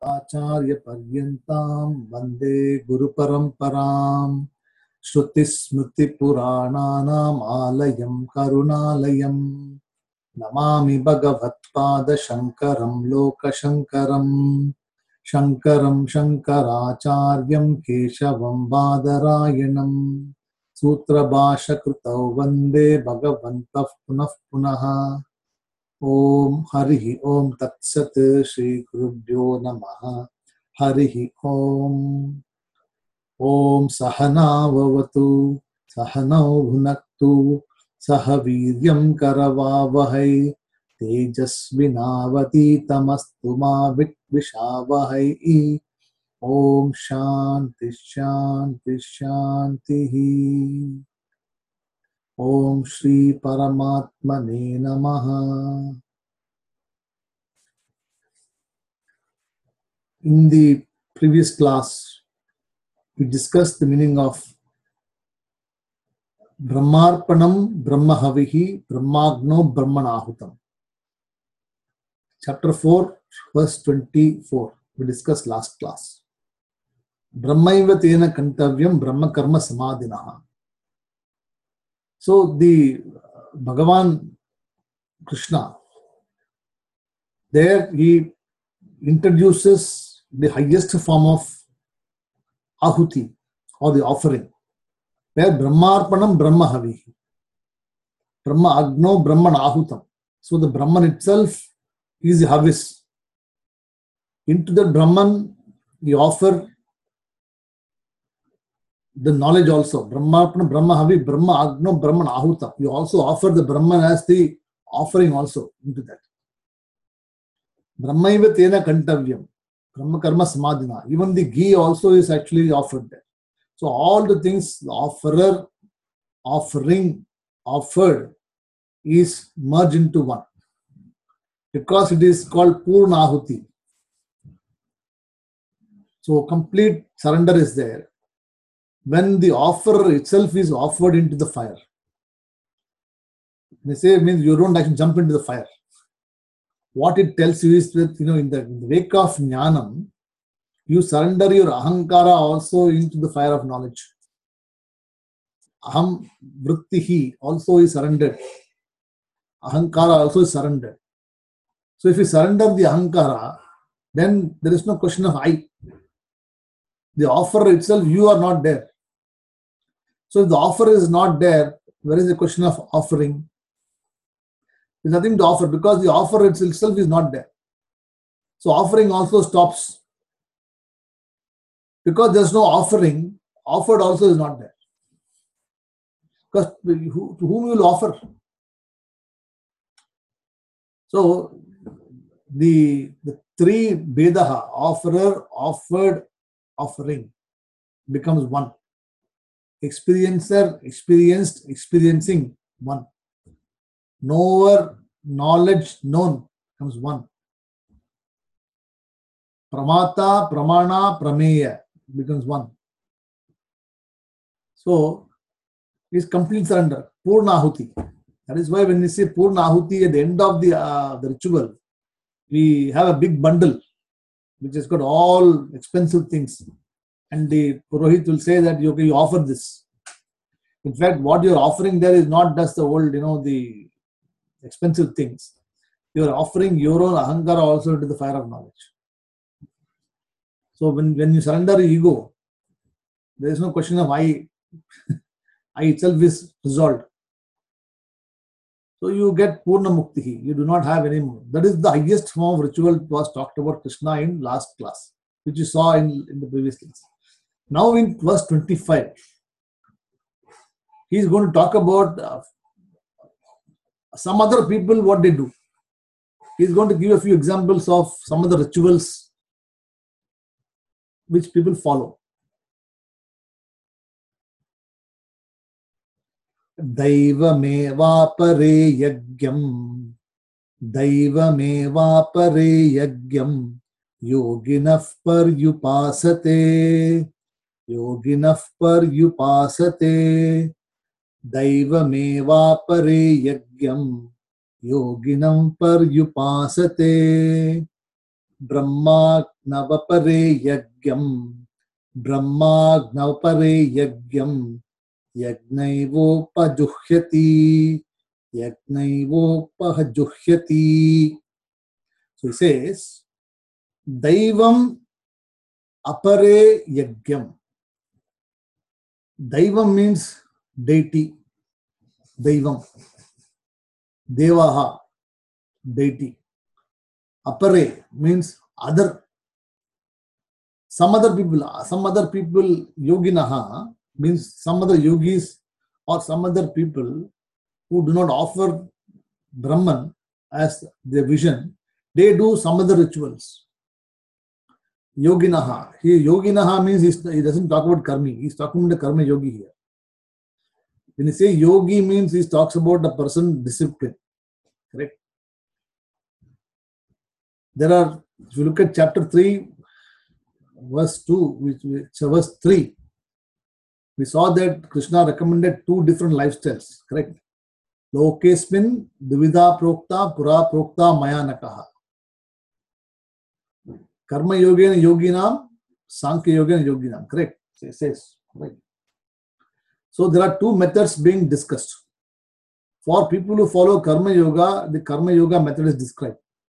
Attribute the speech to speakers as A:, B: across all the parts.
A: आचार्य पर्यन्तां वन्दे गुरुपरम्परां श्रुतिस्मृतिपुराणानाम् आलयं करुणालयं नमामि भगवत्पादशङ्करं लोकशङ्करं शङ्करं शङ्कराचार्यं केशवं बादरायणं सूत्रभाष्यकृतौ वन्दे भगवन्तः पुनः पुनः। ओम हरिः ओम तत्सत् श्री गुरुभ्यो नमः। हरिः ओम। ओम सहना भवतु सहनौ भुनक्तु सह वीर्यं करवावहै तेजस्विनावतीतमस्तु मा विद्विषावहै। ओम शांति शांति शांतिः। ओम श्री परमात्मने नमः। In the previous class, we discussed the meaning of Brahmarpanam Brahmahavihi Brahmagno Brahmanahutam. Chapter 4, verse 24, we discussed last class. Brahmaiva tena kantavyam Brahma karma samadhinaha. So the Bhagavan Krishna, there he introduces the highest form of ahuti or the offering, where Brahmarpanam Brahmahavihi, Brahma Agno Brahman Ahutam. So the Brahman itself is the Havis. Into the Brahman, he offer the knowledge also. Brahmarpanam Brahmahavi, Brahma Agno Brahman Ahutam. You also offer the Brahman as the offering also into that. Brahmaiva tena kantavyam, Brahma karma samadhina. Even the ghee also is actually offered there. So all the things, the offerer, offering, offered is merged into one. Because it is called Purna Ahuti. So complete surrender is there. When the offerer itself is offered into the fire. They say it means you don't actually jump into the fire. What it tells you is that, in the wake of Jnanam, you surrender your ahankara also into the fire of knowledge. Aham vrittihi also is surrendered. Ahankara also is surrendered. So if you surrender the ahankara, then there is no question of I. The offer itself, you are not there. So if the offer is not there, where is the question of offering? There's nothing to offer because the offer itself is not there. So offering also stops. Because there's no offering, offered also is not there. Because to whom you will offer? So the three Vedaha, offerer, offered, offering, becomes one. Experiencer, experienced, experiencing, one. Knower, knowledge, known, becomes one. Pramata, pramana, prameya becomes one. So, it is complete surrender, Purna Ahuti. That is why when we say Purna Ahuti at the end of the ritual, we have a big bundle which has got all expensive things. And the Purohit will say that you offer this. In fact, what you are offering there is not just the old, the expensive things. You are offering your own ahankara also into the fire of knowledge. So when you surrender ego, there is no question of I. I itself is resolved. So you get Purna Muktihi. You do not have any more. That is the highest form of ritual was talked about Krishna in last class, which you saw in the previous class. Now in verse 25, he is going to talk about some other people, what they do. He is going to give a few examples of some of the rituals which people follow. Daivamevapare yagyam, Daivamevapare yagyam, Yoginah paryupasate, Yoginah paryupasate, Daivamevapare yagyam, Yoginam paryupasate. Brahmagnavapare yagyam. Brahmagnavapare yagyam. Yagnaivopajuhyati. Yagnaivopajuhyati. So he says, Daivam apare yagyam. Daivam means deity. Daivam. Devaha. Deity. Apare means other. Some other people, yoginaha means some other yogis or some other people who do not offer Brahman as their vision, they do some other rituals. Yoginaha. Here, yoginaha means he doesn't talk about karmi. He's talking about the karma yogi here. When you say yogi means he talks about a person disciplined. Correct? There are, if you look at chapter 3, verse 2, verse 3, we saw that Krishna recommended two different lifestyles. Correct? Lokesmin dvida prokta pura prokta mayanakaha. Karma yogena yoginam, Sankhya yogena yoginam. Correct? It says. Right. So there are two methods being discussed. For people who follow Karma Yoga, the Karma Yoga method is described.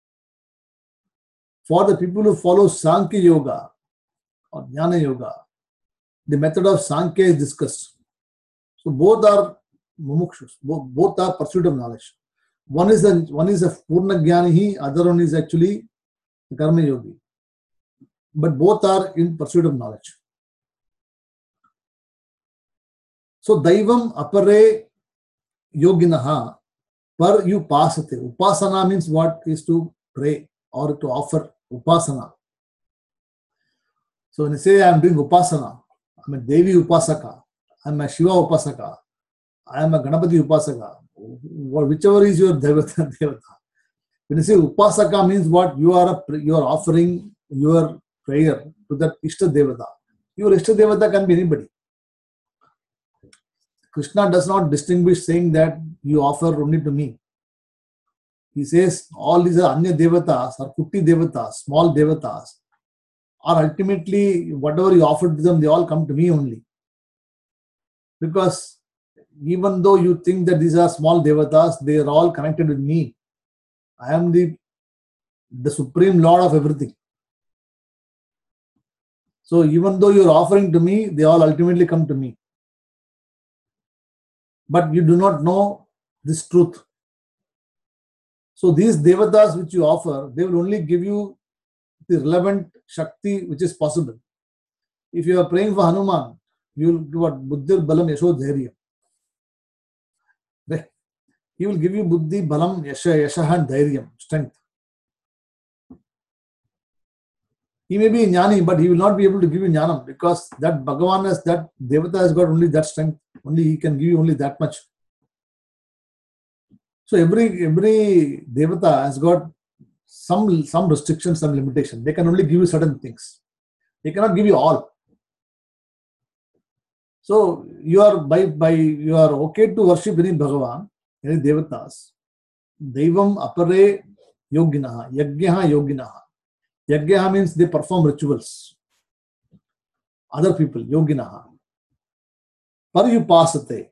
A: For the people who follow Sankhya Yoga or Jnana Yoga, the method of Sankhya is discussed. So both are mumukshus, both are pursuit of knowledge. One is a Purna Jnanihi, other one is actually the Karma Yogi. But both are in pursuit of knowledge. So Daivam apare yoginaha par upasate. Upasana means what? Is to pray or to offer upasana. So when you say I am doing upasana, I am a Devi upasaka, I am a Shiva upasaka, I am a Ganapati upasaka, whichever is your devata. When you say upasaka means what? You are offering your prayer to that Ishta Devata. Your Ishta Devata can be anybody. Krishna does not distinguish saying that you offer only to me. He says all these are Anya Devatas or Kutti Devatas, small Devatas, are ultimately whatever you offer to them, they all come to me only. Because even though you think that these are small Devatas, they are all connected with me. I am the Supreme Lord of everything. So even though you are offering to me, they all ultimately come to me. But you do not know this truth. So these devatas which you offer, they will only give you the relevant Shakti which is possible. If you are praying for Hanuman, you will do what? Buddhir Balam Yasho Dhairyam. Right? He will give you Buddhi Balam Yashaha and Dhairyam, strength. He may be Jnani, but he will not be able to give you Jnanam because that Bhagavan has, that Devata has got only that strength. Only he can give you only that much. So every Devata has got some restrictions, some limitation. They can only give you certain things. They cannot give you all. So you are you are okay to worship any Bhagavan, any Devatas. Daivam apare yoginaha, yagyaha yoginaha. Yagyaha means they perform rituals. Other people, yoginaha. Paryupasate.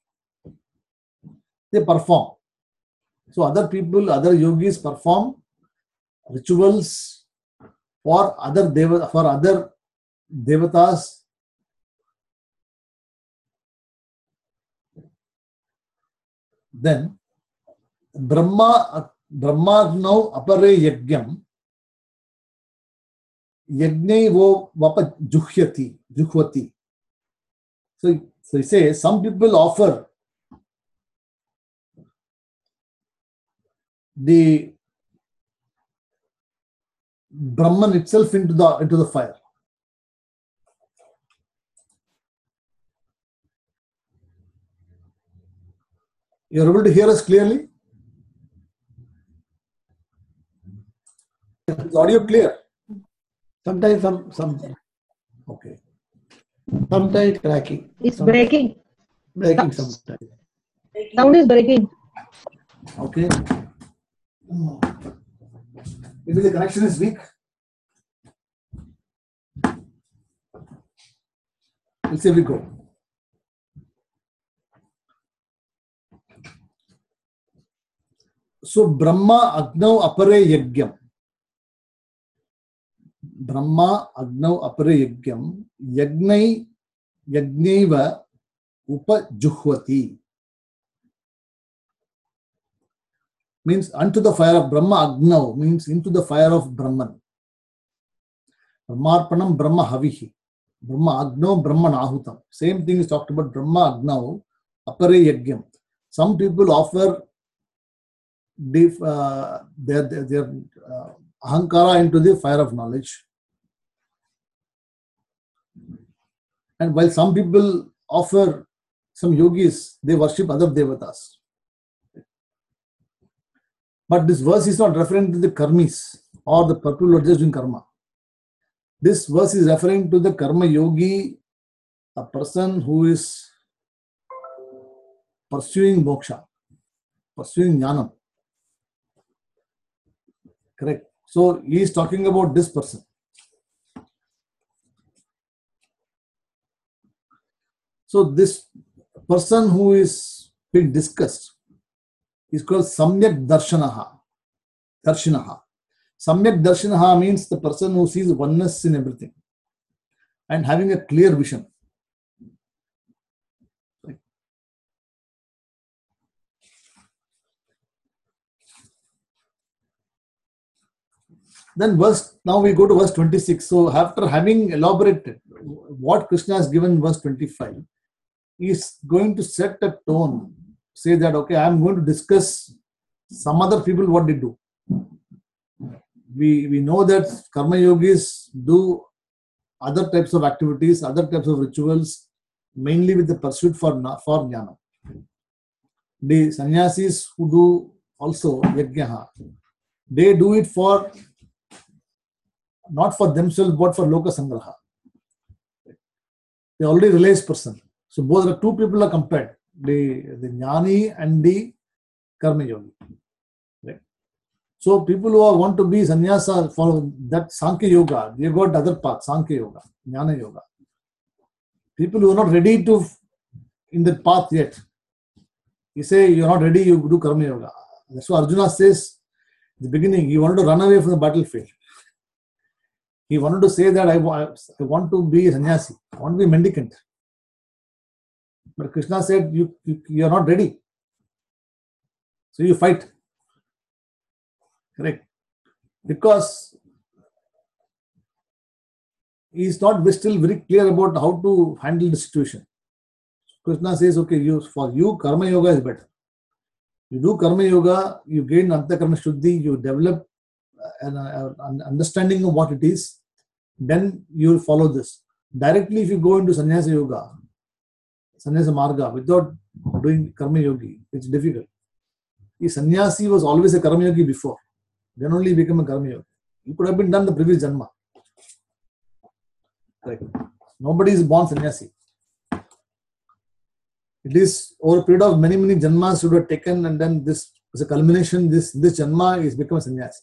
A: They perform. So other people, other yogis perform rituals for other devatas. Then Brahma now apare yagyam. Yagnai vo vapa juhvati. So he says some people offer the Brahman itself into the fire. You are able to hear us clearly? Is audio clear?
B: Sometimes some
A: okay.
B: Sometimes cracking.
C: It's breaking.
B: Breaking sometimes.
C: Sound is breaking.
A: Okay. Maybe the connection is weak. We'll see if we go. So Brahma Agnav Apare Yagyam. Brahma Agnav Apare Yagyam. Yagnaiva Upajuhvati. Means unto the fire of Brahma Agnav, means into the fire of Brahman. Brahmarpanam Brahma Havihi. Brahma Agnav Brahman Ahutam. Same thing is talked about Brahma Agnav Apare Yagyam. Some people offer their ahankara into the fire of knowledge. And while some people offer, some yogis, they worship other devatas. But this verse is not referring to the karmis or the people who are just doing karma. This verse is referring to the karma yogi, a person who is pursuing moksha, pursuing jnanam. Correct. So he is talking about this person. So this person who is being discussed is called Samyak Darshanaha. Darshanaha. Samyak Darshanaha means the person who sees oneness in everything and having a clear vision. Then now we go to verse 26. So after having elaborated what Krishna has given in verse 25, he is going to set a tone, say that, okay, I am going to discuss some other people what they do. We know that karma yogis do other types of activities, other types of rituals, mainly with the pursuit for jnana. The sannyasis who do also yajnaha, they do it for not for themselves but for loka sangraha. They already realized person. So both the two people are compared, the jnani and the karma yogi. Right? So people who want to be sannyasa for that Sankhya yoga, they got other path, Sankhya yoga, jnana yoga. People who are not ready to in that path yet, you say you're not ready, you do karma yoga. That's what Arjuna says in the beginning. He wanted to run away from the battlefield. He wanted to say that I want to be a sannyasi, I want to be mendicant. But Krishna said, you are not ready. So you fight. Correct. Because he is not still very clear about how to handle the situation. Krishna says, okay, for you, karma yoga is better. You do karma yoga, you gain antakarma shuddhi, you develop an understanding of what it is, then you will follow this. Directly, if you go into sannyasa yoga, sannyasa marga, without doing karma yogi, it's difficult. The sannyasi was always a karma yogi before. Then only he became a karma yogi. He could have been done the previous janma. Right. Nobody is born sannyasi. It is over a period of many janmas should have taken, and then this as a culmination, this janma is become a sannyasi.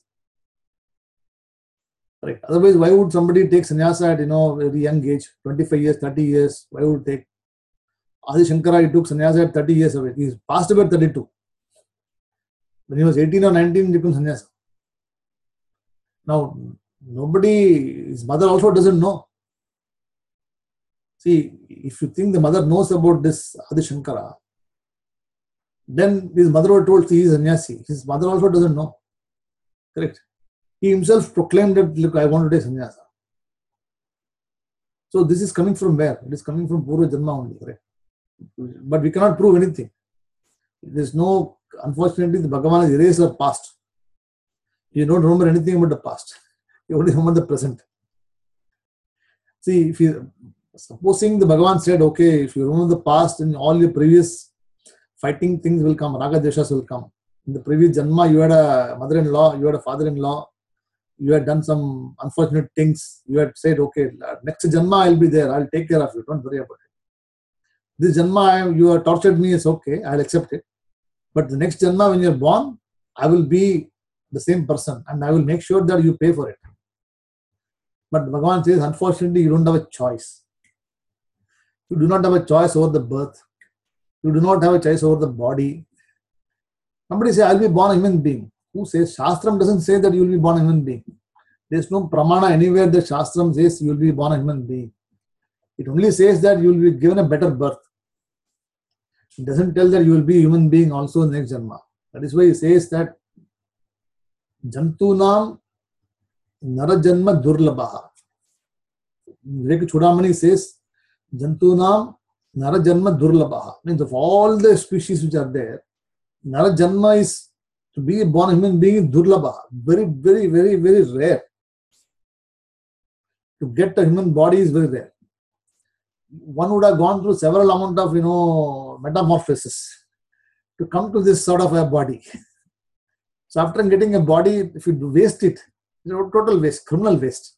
A: Right. Otherwise, why would somebody take sannyasa at very young age, 25 years, 30 years? Why would take? Adi Shankara, he took sannyasa at 30 years of age. He passed away at 32. When he was 18 or 19, he became sannyasa. Now, his mother also doesn't know. See, if you think the mother knows about this Adi Shankara, then his mother was told he is sannyasi. His mother also doesn't know. Correct. He himself proclaimed that, look, I want to take sannyasa. So this is coming from where? It is coming from Purva Janma only. Correct. But we cannot prove anything. There is no, unfortunately, the Bhagavan has erased our past. You don't remember anything about the past. You only remember the present. See, supposing the Bhagavan said, okay, if you remember the past and all your previous fighting things will come, Raga Deshas will come. In the previous Janma, you had a mother-in-law, you had a father-in-law, you had done some unfortunate things. You had said, okay, next Janma I'll be there, I'll take care of you, don't worry about it. This Janma, you have tortured me, it's okay, I'll accept it. But the next Janma, when you're born, I will be the same person and I will make sure that you pay for it. But Bhagavan says, unfortunately, you don't have a choice. You do not have a choice over the birth. You do not have a choice over the body. Somebody say, I'll be born a human being. Who says? Shastram doesn't say that you will be born a human being. There's no pramana anywhere that Shastram says you will be born a human being. It only says that you will be given a better birth. It doesn't tell that you will be a human being also in the next janma. That is why it says that Jantunam Narajanma Durlabaha. Vivek Chudamani says Jantunam Narajanma Durlabaha. Means of all the species which are there, Narajanma is to be born a human being is Durlabaha. Very, very, very, very rare. To get a human body is very rare. One would have gone through several amount of metamorphosis to come to this sort of a body. So after getting a body, if you waste it, it's a total waste, criminal waste.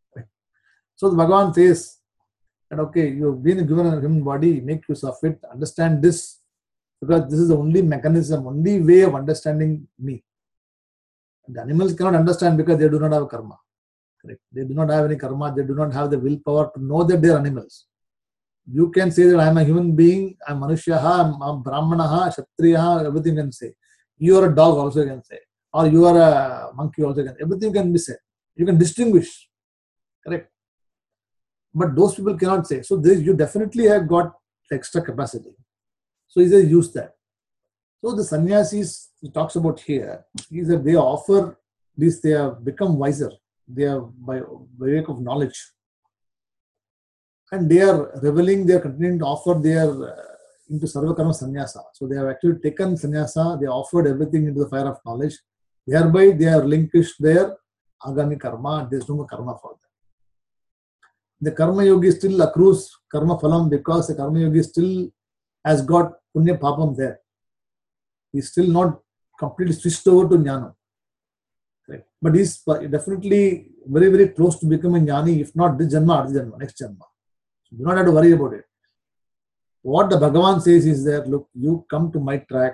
A: So the Bhagavan says that okay, you've been given a human body, make use of it, understand this, because this is the only mechanism, only way of understanding me. The animals cannot understand because they do not have karma. Correct? They do not have any karma, they do not have the willpower to know that they are animals. You can say that I am a human being, I am Manushyaha, I am Brahmanaha, Kshatriyaha, everything you can say. You are a dog also you can say. Or you are a monkey also you can say. Everything can be said. You can distinguish. Correct? But those people cannot say. So this, you definitely have got extra capacity. So he says use that. So the sannyasis he talks about here is that they offer this, they have become wiser. They are by way of knowledge. And they are reveling, they are continuing to offer their into Sarvakarma Sannyasa. So they have actually taken sannyasa, they offered everything into the fire of knowledge. Thereby they are relinquished their agami karma, there is no more karma for them. The karma yogi still accrues karma phalam because the karma yogi still has got punya papam there. He is still not completely switched over to jnana. Right? But he is definitely very, very close to becoming jnani, if not this janma, next janma. So do not have to worry about it. What the Bhagavan says is that, look, you come to my track,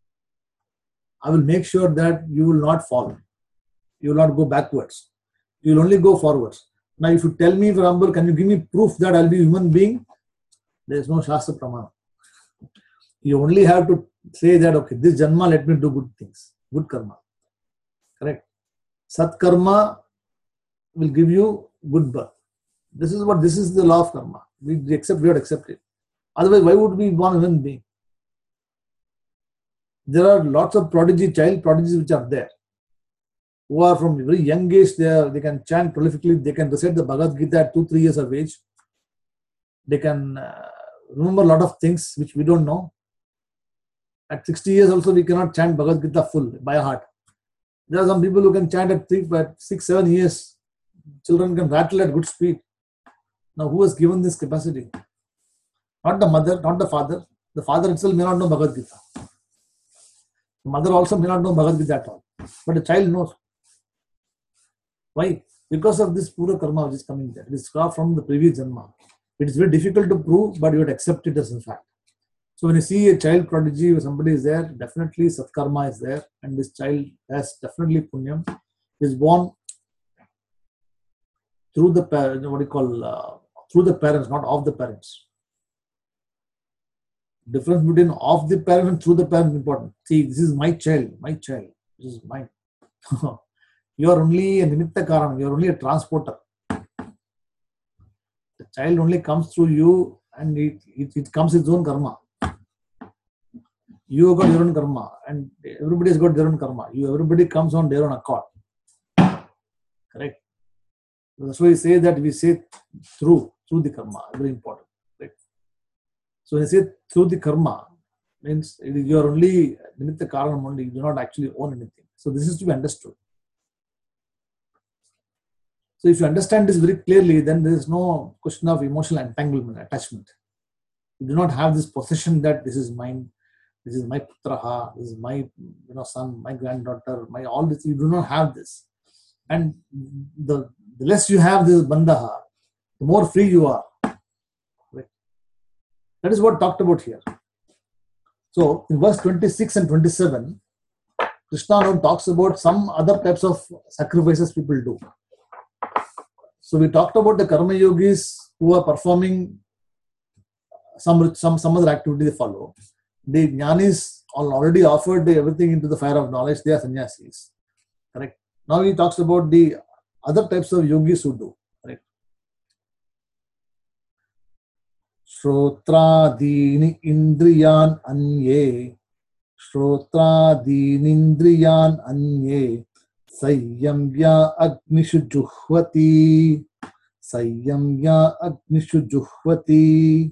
A: I will make sure that you will not fall. You will not go backwards. You will only go forwards. Now, if you tell me, for example, can you give me proof that I will be a human being? There is no Shastra Pramana. You only have to say that, okay, this Janma, let me do good things, good karma. Correct? Sat karma will give you good birth. This is the law of karma. We have to accept it. Otherwise, why would we be born a human being? There are lots of child prodigies which are there, who are from very young age, they can chant prolifically, they can recite the Bhagavad Gita at 2-3 years of age. They can remember a lot of things which we don't know. At 60 years also, we cannot chant Bhagavad Gita full by heart. There are some people who can chant at 6-7 years. Children can rattle at good speed. Now, who has given this capacity? Not the mother, not the father. The father itself may not know Bhagavad Gita. The mother also may not know Bhagavad Gita at all. But the child knows. Why? Because of this pura karma which is coming there. It is from the previous janma. It is very difficult to prove, but you would accept it as a fact. So when you see a child prodigy or somebody is there, definitely satkarma is there, and this child has definitely punyam. He is born through the through the parents, not of the parents. Difference between of the parent and through the parent is important. See, this is my child, this is mine. You are only a nimitta karanam, you are only a transporter. The child only comes through you and it comes its own karma. You have got your own karma and everybody has got their own karma. Everybody comes on their own accord. Correct? That's why we say that we say through the karma, very important. Right? So when you say through the karma, means you are only nimitta karanam only, you do not actually own anything. So this is to be understood. So if you understand this very clearly, then there is no question of emotional entanglement, attachment. You do not have this possession that this is mine, this is my putraha, this is my son, my granddaughter, my all this. You do not have this. And the less you have this bandaha, the more free you are. Right? That is what talked about here. So in verse 26 and 27, Krishna now talks about some other types of sacrifices people do. So we talked about the karma yogis who are performing some other activity they follow. The jnanis already offered everything into the fire of knowledge. They are sannyasis. Correct. Now he talks about the other types of yogis who do. Correct. Shrotra-dini indriyan anye. Shrotra-dinindriyan anye. Sayyamya agnishu juhvati. Sayyamya agnishu juhvati.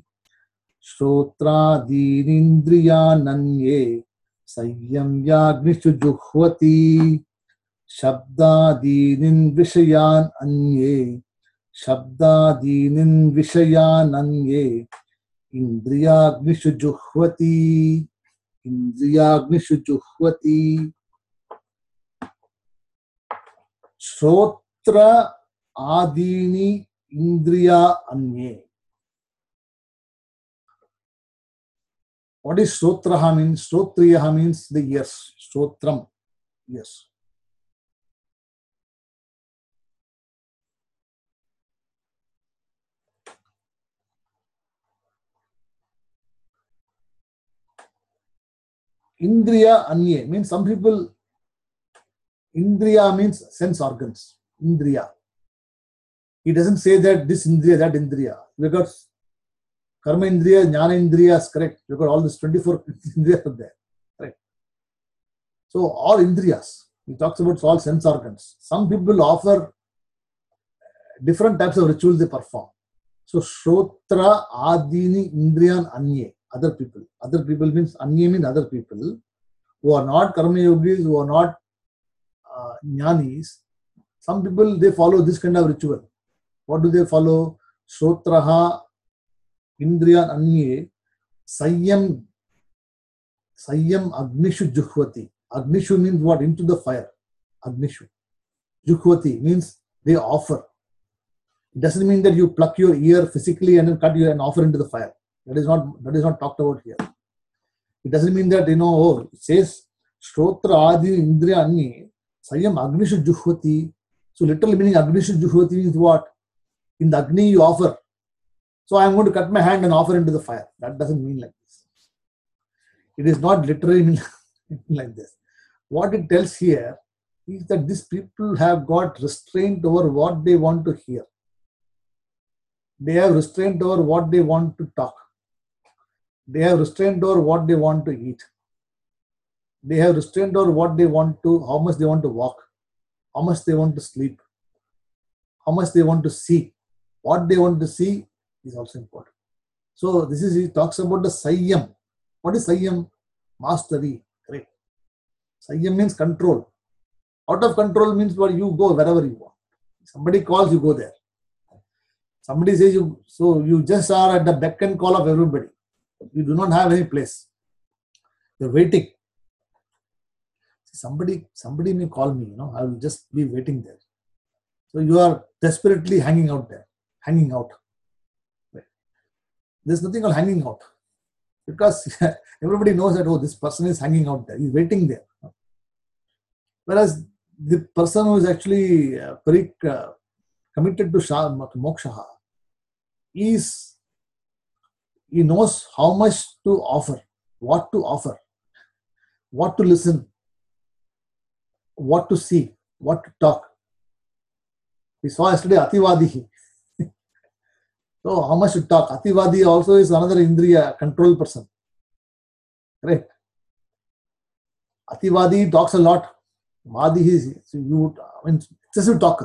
A: Shrotra-dinindriyan Sayyamya agnishu juhvati. Shabda-dinin vishayan anye. Shabda-dinin vishayan anye. Indriya-agnishu juhvati. Indriya-agnishu juhvati. Shrotra adini indriya anye. What is Shrotraha means? Shrotriyaha means the ears. Shrotram. Yes. Indriya anye means some people, Indriya means sense organs. Indriya. He doesn't say that this Indriya, that Indriya. Because Karma Indriya, Jnana Indriya is correct. You've got all these 24 Indriyas are there. Right. So all Indriyas. He talks about all sense organs. Some people offer different types of rituals they perform. So Shrotra Adini Indriyan Anye. Other people. Other people means Anye means other people who are not Karma Yogis, who are not Jnanis. Some people they follow this kind of ritual. What do they follow? Shrotraha Indriyan Anye Sayyam Agnishu Juhvati. Agnishu means what? Into the fire. Agnishu. Juhvati means they offer. It doesn't mean that you pluck your ear physically and then cut your and offer into the fire. That is not talked about here. It doesn't mean that, it says Shrotra Adi Indriya Anye Sayyam Agnishu Juhvati. So literal meaning Agnishu Juhvati means what? In the Agni you offer. So I am going to cut my hand and offer into the fire. That doesn't mean like this. It is not literally mean like this. What it tells here is that these people have got restraint over what they want to hear. They have restraint over what they want to talk. They have restraint over what they want to eat. They have restraint over what they want to, how much they want to walk, how much they want to sleep, how much they want to see. What they want to see is also important. So he talks about the Sayyam. What is Sayyam? Mastery. Correct. Sayyam means control. Out of control means where you go wherever you want. Somebody calls, you go there. Somebody says you just are at the beck and call of everybody. You do not have any place. You're waiting. Somebody may call me, I will just be waiting there. So you are desperately hanging out there. Hanging out. Right. There's nothing called hanging out. Because everybody knows that, this person is hanging out there. He's waiting there. Whereas the person who is actually very committed to moksha, he knows how much to offer, what to listen, what to see, what to talk. We saw yesterday Ativadihi. So how much to talk? Ativadi also is another Indriya control person. Right? Ativadi talks a lot. Vadi is excessive talker.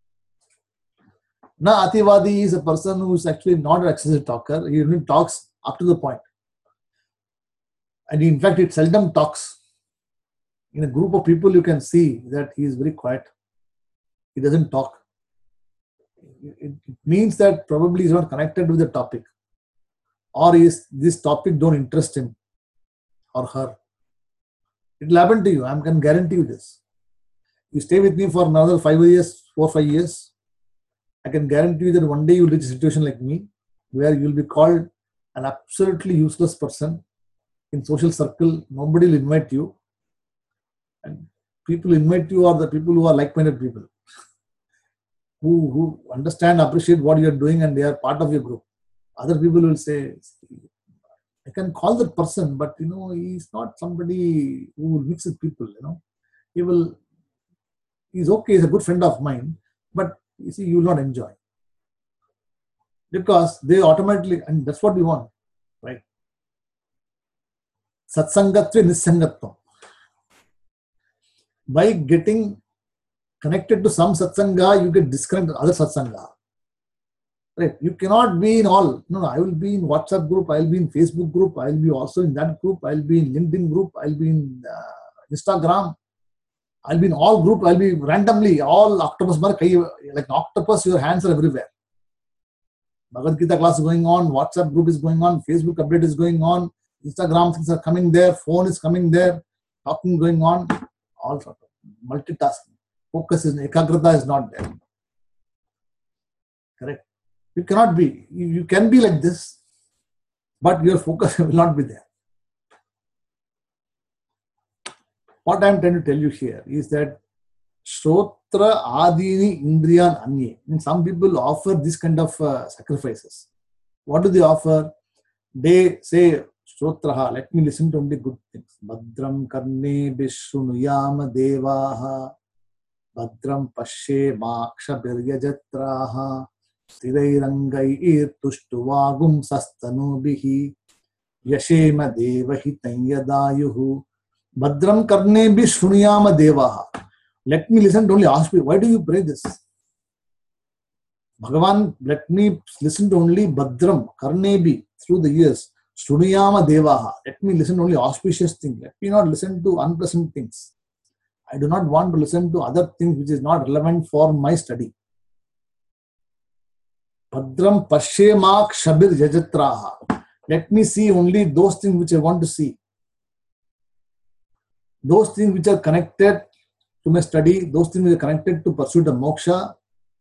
A: Now Ativadi is a person who is actually not an excessive talker. He only talks up to the point. And in fact, it seldom talks. In a group of people, you can see that he is very quiet. He doesn't talk. It means that probably he is not connected with the topic. Or this topic don't interest him or her. It will happen to you. I can guarantee you this. You stay with me for another 4 or 5 years. I can guarantee you that one day you will reach a situation like me, where you will be called an absolutely useless person in social circle. Nobody will invite you. And people invite you are the people who are like-minded people, who understand, appreciate what you are doing, and they are part of your group. Other people will say, I can call that person, but he's not somebody who will mix with people. He's okay, he's a good friend of mine, but you see, you will not enjoy. Because they automatically, and that's what we want, right? Satsangatve Nisangatvam. By getting connected to some satsanga, you get disconnected to other satsanga. Right? You cannot be in all. No, I will be in WhatsApp group, I will be in Facebook group, I will be also in that group, I will be in LinkedIn group, I will be in Instagram, I will be in all group, I will be randomly, all octopus, like an octopus, your hands are everywhere. Bhagavad Gita class is going on, WhatsApp group is going on, Facebook update is going on, Instagram things are coming there, phone is coming there, talking going on, all sort of multitasking. Focus is, ekagrata is not there. Correct? You cannot be. You can be like this, but your focus will not be there. What I am trying to tell you here is that Shrotra Adini Indriyan Anye. And some people offer this kind of sacrifices. What do they offer? They say, Shrotraha, let me listen to only good things. Badram Karne Bishrunuyama Devaha Badram Pashe Maksha Biryajatraha Sthirairangai Tuštuvagum Sastanubihi Yashema Devahi Tanyadayuhu Badram Karne Bishrunuyama Devaha. Let me listen to only auspicious. Why do you pray this? Bhagavan, let me listen to only Badram, Karnebi, through the years. Shrunuyama Devaha. Let me listen to only auspicious things. Let me not listen to unpleasant things. I do not want to listen to other things which is not relevant for my study. Badram Pashemak Shabir Yajatraha. Let me see only those things which I want to see. Those things which are connected to my study, those things which are connected to pursuit of moksha.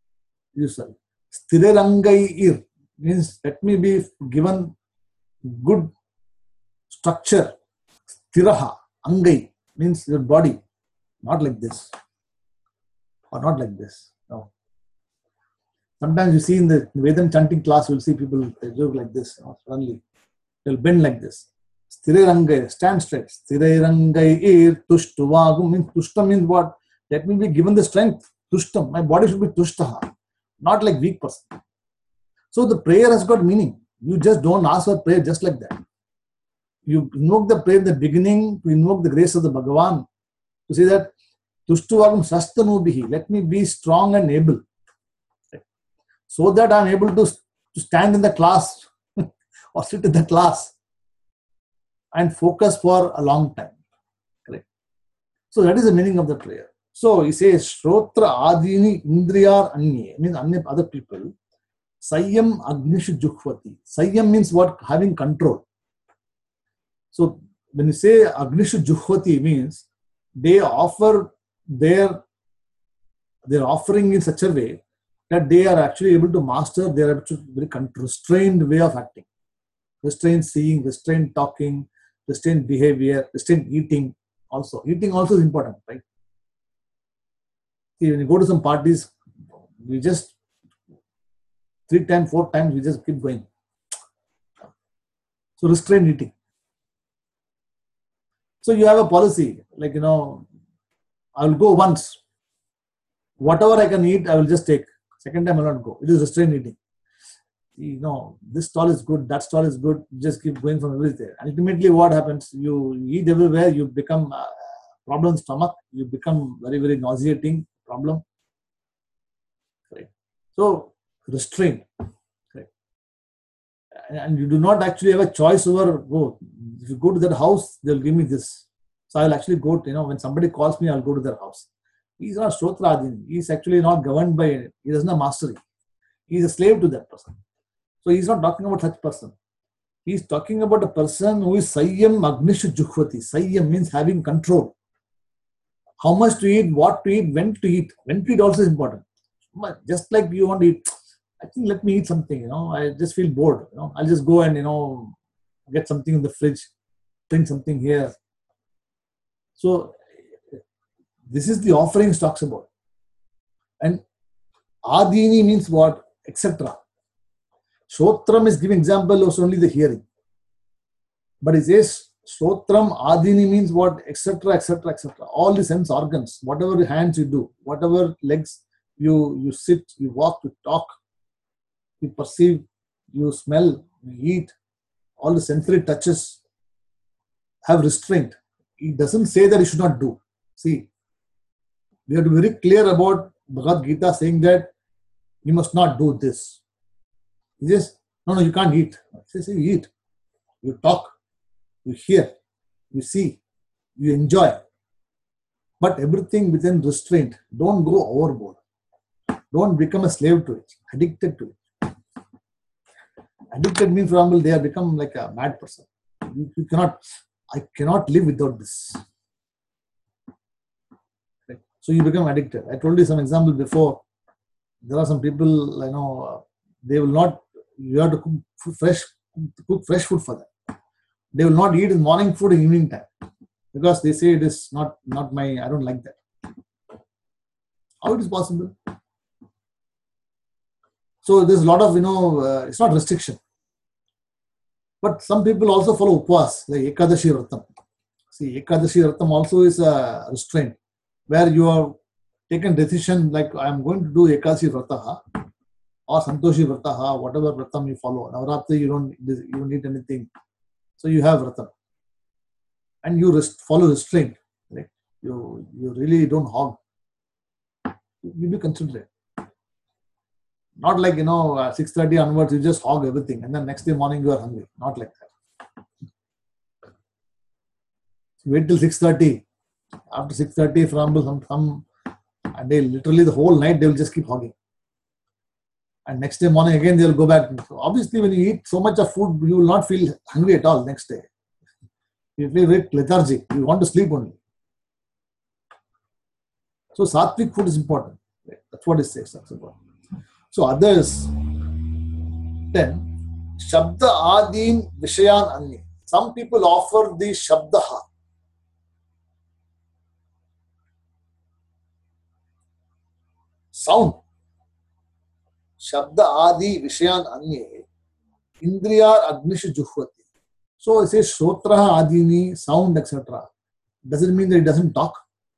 A: Sthirarangai means let me be given good structure. Sthiraha, angai means your body. Not like this. Or not like this. No. Sometimes you see in the Vedam chanting class, you will see people joke like this. Suddenly, they will bend like this. Sthirarangai, stand straight. Sthirarangai Tuštuvagum means Tushtam means what? Let me be given the strength. Tushtam. My body should be Tushtaha. Not like weak person. So the prayer has got meaning. You just don't ask for prayer just like that. You invoke the prayer in the beginning to invoke the grace of the Bhagavan. To say that Tuštuvagum Sastanubihi. Let me be strong and able. So that I am able to stand in the class or sit in the class and focus for a long time. Correct. So that is the meaning of the prayer. So he says, Shrotra Adini Indriyar Anye, means other people. Sayyam Agnishu Juhvati. Sayyam means what? Having control. So when you say Agnishu Juhvati means they offer their offering in such a way that they are actually able to master their very restrained way of acting. Restrained seeing, restrained talking, restrained behavior, restrained eating also. Eating also is important, right? See, when you go to some parties, we just 3 times, 4 times, we just keep going. So restrained eating. So you have a policy, like, I will go once. Whatever I can eat, I will just take. Second time I will not go. It is restrained eating. This stall is good, that stall is good. You just keep going from everywhere. Ultimately, what happens? You eat everywhere, you become problem stomach, you become very, very nauseating problem. Right. So, restraint. Right. And you do not actually have a choice over, if you go to that house, they'll give me this. So, I'll actually go to, when somebody calls me, I'll go to their house. He's not Shrotra. He's actually not governed by it. He doesn't have mastery. He's a slave to that person. So he's not talking about such person. He's talking about a person who is Sayyam Agnishu Juhvati. Sayyam means having control. How much to eat, what to eat, when to eat. When to eat also is important. Just like you want to eat, I think let me eat something, I just feel bored. I'll just go and, get something in the fridge, bring something here. So this is the offerings talks about. And Adini means what? Etc. Shotram is giving example of only the hearing. But it says Sotram Adini means what? Etc. etc. etc. All the sense organs, whatever hands you do, whatever legs you sit, you walk, you talk, you perceive, you smell, you eat, all the sensory touches have restraint. It doesn't say that you should not do. See, we have to be very clear about Bhagavad Gita saying that you must not do this. He says, no, you can't eat. He says, you eat, you talk, you hear, you see, you enjoy. But everything within restraint. Don't go overboard. Don't become a slave to it, addicted to it. Addicted means, for example, they have become like a mad person. You cannot, I cannot live without this. Right? So you become addicted. I told you some example before. There are some people, they will not, you have to cook fresh food for them. They will not eat in morning food in evening time because they say it is not my, I don't like that. How it is possible? So there's a lot of, it's not restriction. But some people also follow upvas, like Ekadashi Vratam. See, Ekadashi Vratam also is a restraint where you have taken decision like I am going to do Ekadashi Vrataha or Santoshi Vrataha, whatever Vratam you follow. Navaratri, you don't need anything. So you have Vratam. And you follow restraint. Right? You really don't hog. You be considerate. Not like, 6:30 onwards, you just hog everything and then next day morning you are hungry. Not like that. Wait till 6:30. After 6:30, for example, and they literally the whole night they will just keep hogging. And next day morning again they will go back. So obviously, when you eat so much of food, you will not feel hungry at all next day. You feel very lethargic. You want to sleep only. So sattvic food is important. That's what it says. That's important. So others, then, Shabda Adin Vishayan Anni. Some people offer the Shabdaha. Sound. Shabda Adi Vishayan Anni. Indriyar Agnishu Juhvati. So it says Shrotraha Adini, sound, etc. Does it mean that he doesn't talk?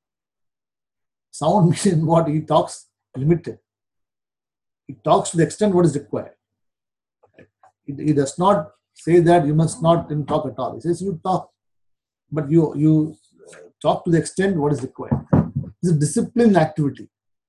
A: Sound means what? He talks limited. He talks to the extent what is required. He does not say that you must not talk at all. He says you talk, but you talk to the extent what is required. It's a disciplined activity.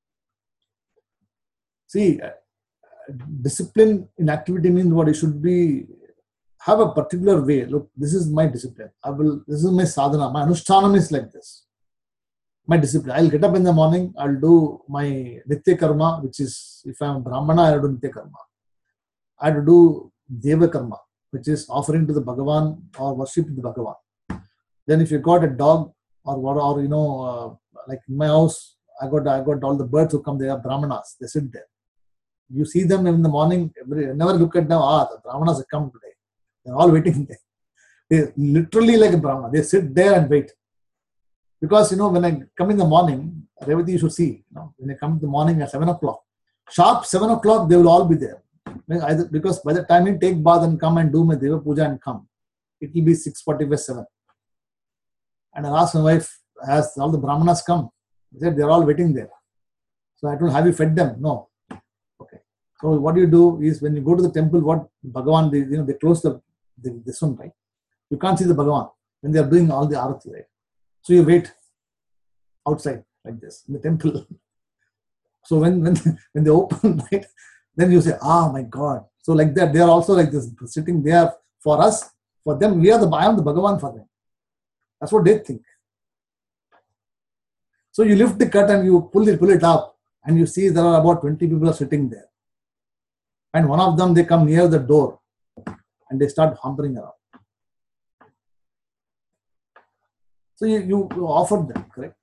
A: See, discipline in activity means what? It should be, have a particular way. Look, this is my discipline. This is my sadhana. My anushtanam is like this. My discipline. I'll get up in the morning, I'll do my Nitya Karma, which is, if I'm a Brahmana, I'll do Nitya Karma. I have to do Deva Karma, which is offering to the Bhagavan or worship the Bhagavan. Then if you got a dog or like in my house, I got all the birds who come, they are Brahmanas, they sit there. You see them in the morning, never look at them, the Brahmanas have come today. They're all waiting there. They literally like a Brahmana, they sit there and wait. Because, when I come in the morning, Revati, you should see, when I come in the morning at 7 o'clock, sharp 7 o'clock, they will all be there. Because by the time I take bath and come and do my Deva Puja and come, it will be 6:45, 7. And I asked my wife, has all the Brahmanas come? They said, they're all waiting there. So I told, have you fed them? No. Okay. So what you do is, when you go to the temple, what Bhagavan, they close this one, right? You can't see the Bhagavan when they are doing all the arati, right? So you wait outside like this in the temple. So when they open, right, then you say, my God. So like that, they are also like this, sitting there for us, for them. I am the Bhagavan for them. That's what they think. So you lift the curtain, you pull it up, and you see there are about 20 people are sitting there. And one of them, they come near the door and they start hampering around. So you offer them, correct?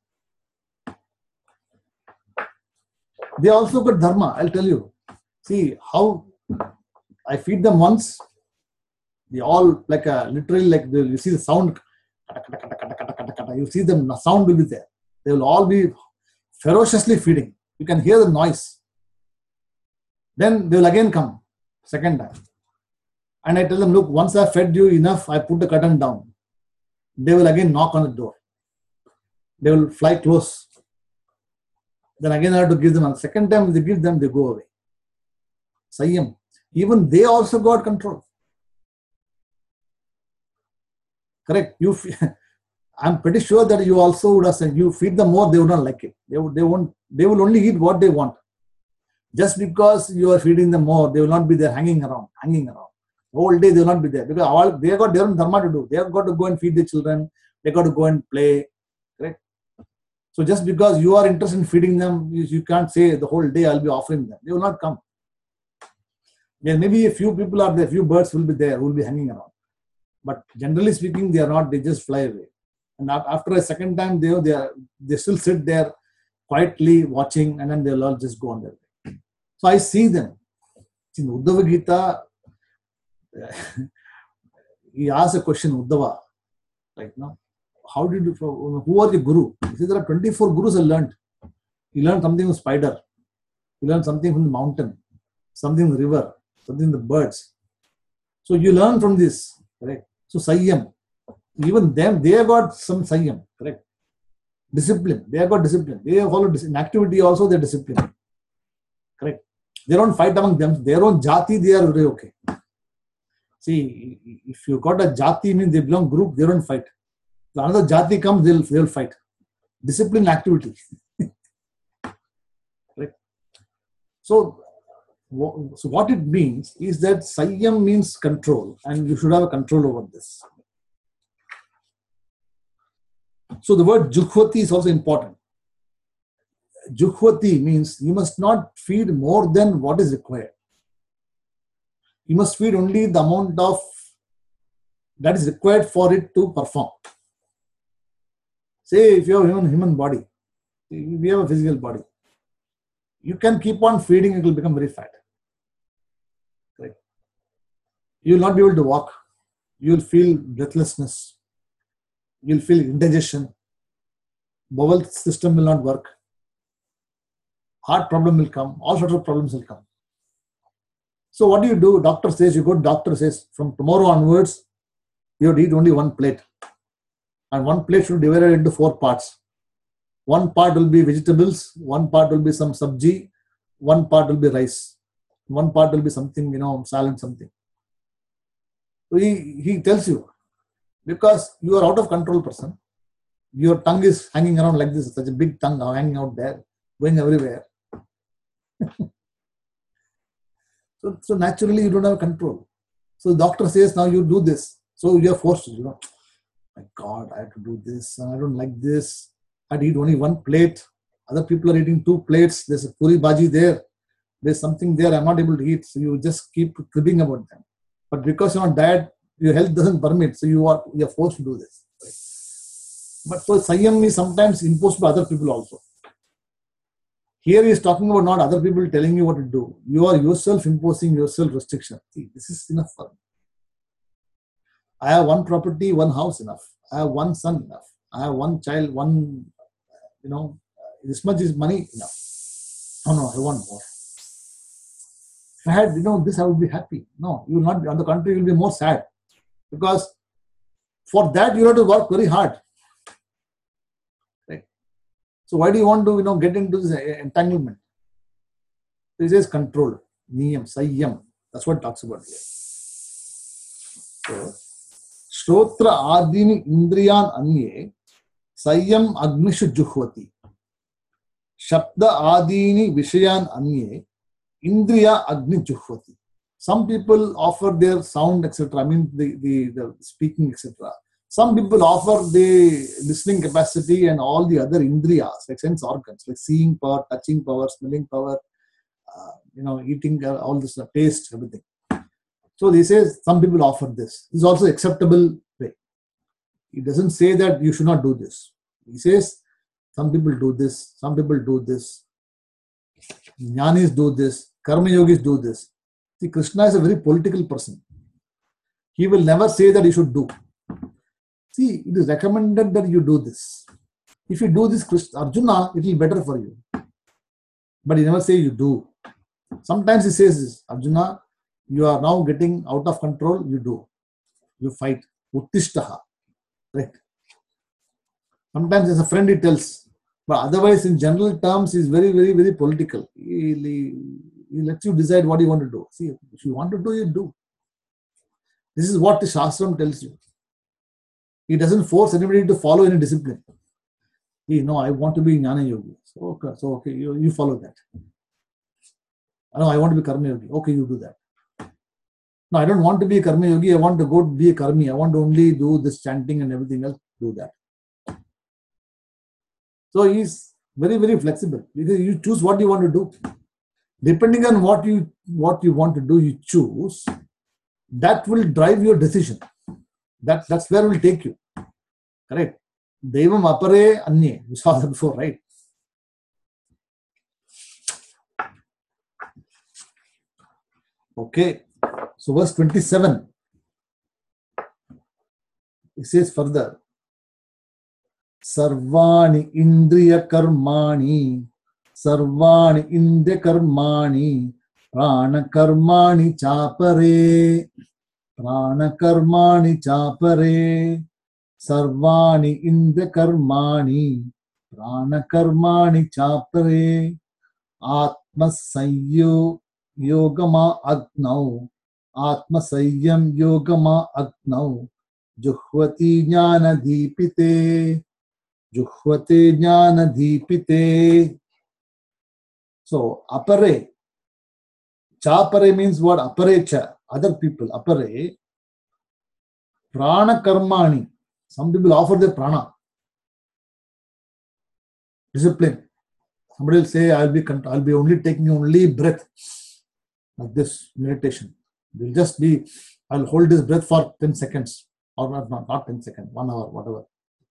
A: They also got dharma, I'll tell you. See how I feed them once, they all literally you see the sound, you see them, the sound will be there. They will all be ferociously feeding. You can hear the noise. Then they will again come, second time. And I tell them, look, once I fed you enough, I put the curtain down. They will again knock on the door. They will fly close. Then again I have to give them. And second time they give them, they go away. Sayyam. Even they also got control. Correct. I'm pretty sure that you also would have said, you feed them more, they would not like it. They will only eat what they want. Just because you are feeding them more, they will not be there hanging around. The whole day they will not be there. Because they have got their own dharma to do. They have got to go and feed the children. They got to go and play. Correct. So just because you are interested in feeding them, you can't say the whole day I'll be offering them. They will not come. There may be a few people are there, few birds will be there, who will be hanging around. But generally speaking, they are not, they just fly away. And after a second time, they still sit there quietly watching, and then they'll all just go on their way. So I see them. In Uddhava Gita, he asked a question, Uddhava, like, no, how did you, who are your guru? He said, there are 24 gurus I learned. He learned something from spider. He learned something from the mountain, something from the river, something from the birds. So you learn from this, correct? So Sayyam. Even them, they have got some Sayyam, correct? Discipline. They have got discipline. They have followed in activity also, they're disciplined. Correct? They don't fight among them. Their own jati, they are very okay. See, if you got a jati, means they belong group, they don't fight. If another jati comes, they'll fight. Discipline activity. Correct? So what it means is that Sayyam means control, and you should have a control over this. So the word Juhvati is also important. Juhvati means you must not feed more than what is required. You must feed only the amount of that is required for it to perform. Say if you have a human body, we have a physical body. You can keep on feeding, it will become very fat. Right? You will not be able to walk. You will feel breathlessness. You will feel indigestion. Bowel system will not work. Heart problem will come. All sorts of problems will come. So what do? Doctor says, you go to doctor says, from tomorrow onwards, you have to eat only one plate. And one plate should be divided into 4 parts. One part will be vegetables, one part will be some sabji, one part will be rice, one part will be something, salad, something. So he tells you, because you are out of control person, your tongue is hanging around like this, such a big tongue hanging out there, going everywhere. So naturally you don't have control. So the doctor says, now you do this. So you are forced to, my God, I have to do this, and I don't like this. I eat only one plate. Other people are eating 2 plates. There's a puri bhaji there. There's something there I'm not able to eat. So you just keep cribbing about them. But because you're on diet, your health doesn't permit. So you are forced to do this. Right? But so Sayyam is sometimes imposed by other people also. Here he is talking about not other people telling you what to do. You are yourself imposing yourself restriction. See, this is enough for me. I have one property, one house, enough. I have one son, enough. I have one child, this much is money, enough. Oh no, I want more. If I had, this, I would be happy. No, you will not be. On the contrary, you will be more sad. Because for that, you have to work very hard. Right? So why do you want to, get into this entanglement? This is control. Niyam, Sayyam. That's what it talks about here. So, Shrotra Adini Indriyan Anye Sayyam Agnishu Juhvati. Shabda Adini Vishayan Anye Indriya Agni Juhvati. Some people offer their sound, etc. I mean the speaking, etc. Some people offer the listening capacity and all the other indriyas, like sense organs, like seeing power, touching power, smelling power, eating, all this, taste, everything. So he says some people offer this. This is also acceptable way. He doesn't say that you should not do this. He says some people do this, some people do this. Jnanis do this, Karma Yogis do this. See, Krishna is a very political person. He will never say that you should do. See, it is recommended that you do this. If you do this, Arjuna, it will be better for you. But he never says you do. Sometimes he says this, Arjuna, you are now getting out of control, you do. You fight. Uttishtaha. Right? Sometimes as a friend he tells, but otherwise in general terms he's very, very, very political. He lets you decide what you want to do. See, if you want to do, you do. This is what the Shastram tells you. He doesn't force anybody to follow any discipline. No, I want to be Jnana Yogi. So okay, you follow that. No, I want to be Karma Yogi. Okay, you do that. No, I don't want to be a Karma Yogi. I want to go be a Karmi. I want to only do this chanting and everything else. Do that. So he's very, very flexible. Because you choose what you want to do. Depending on what you want to do, you choose. That will drive your decision. That's where it will take you. Correct? Devam apare anye. We saw that before, right? Okay. So verse 27. It says further. Sarvani indriya karmani. Sarvani indriya karmani. Prana karmani chapare. Prana karmani chapare. Sarvani indriya karmani. Prana karmani chapare. Atma sayyo yogama agnau. Atma sayyam yogama agnau. Juhvati jnana deepite. Juhvate jnana deepite. So, apare. Chapare means what? Apare cha. Other people. Apare. Prana karmani. Some people offer their prana. Discipline. Somebody will say, I'll be only taking only breath. Like this meditation. Will just be, I'll hold this breath for 10 seconds. Or not 10 seconds, 1 hour, whatever.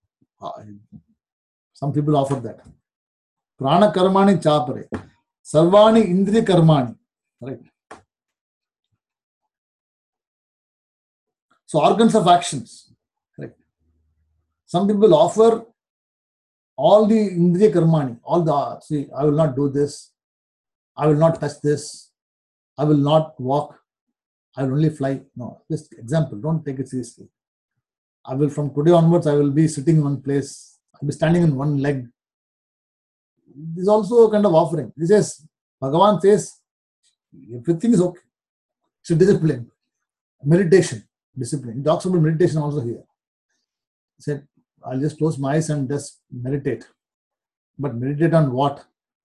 A: Some people offer that. Prana karmani chapare. Sarvani indriya karmani. Right. So organs of actions. Correct. Some people offer all the indriya karmani, all the, see, I will not do this, I will not touch this, I will not walk, I will only fly. No, just example, don't take it seriously. I will, from today onwards, I will be sitting in one place, I will be standing in one leg. This is also a kind of offering. This is, Bhagavan says, everything is okay. So discipline, meditation, discipline. He talks about meditation also here. He said, I'll just close my eyes and just meditate. But meditate on what?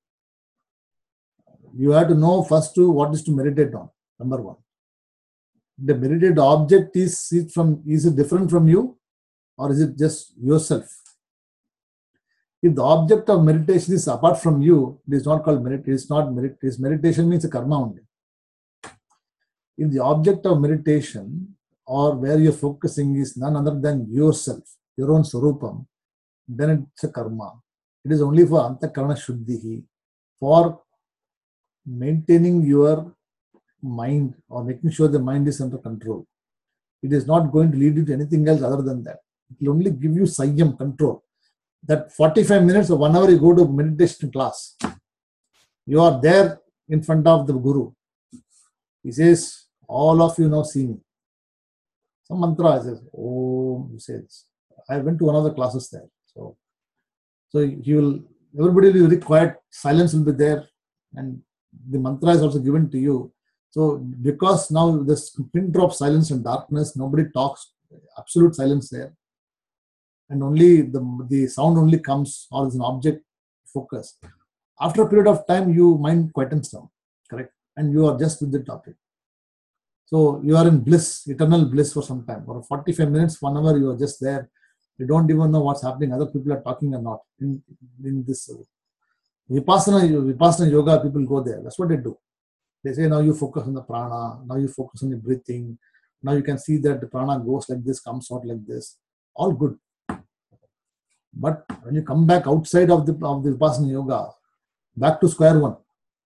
A: You have to know first what is to meditate on. Number one. The meditated object is it different from you, or is it just yourself? If the object of meditation is apart from you, it is not called meditation. It's not meditation. Meditation means a karma only. If the object of meditation or where you're focusing is none other than yourself, your own sarupam, then it's a karma. It is only for antakarana shuddhihi, for maintaining your mind or making sure the mind is under control. It is not going to lead you to anything else other than that. It will only give you sayyam, control. That 45 minutes or 1 hour you go to meditation class, you are there in front of the Guru. He says, all of you now see me. Some mantra says, oh, he says. I went to one of the classes there. So everybody will be very quiet, silence will be there, and the mantra is also given to you. So because now this pin drop silence and darkness, nobody talks, absolute silence there. And only the sound only comes, or is an object focus. After a period of time, your mind quietens down, correct? And you are just with the topic. So you are in bliss, eternal bliss for some time. For 45 minutes, 1 hour, you are just there. You don't even know what's happening. Other people are talking or not in this. Vipassana yoga, people go there. That's what they do. They say, now you focus on the prana. Now you focus on the breathing. Now you can see that the prana goes like this, comes out like this. All good. But when you come back outside of the Vipassana yoga, back to square one.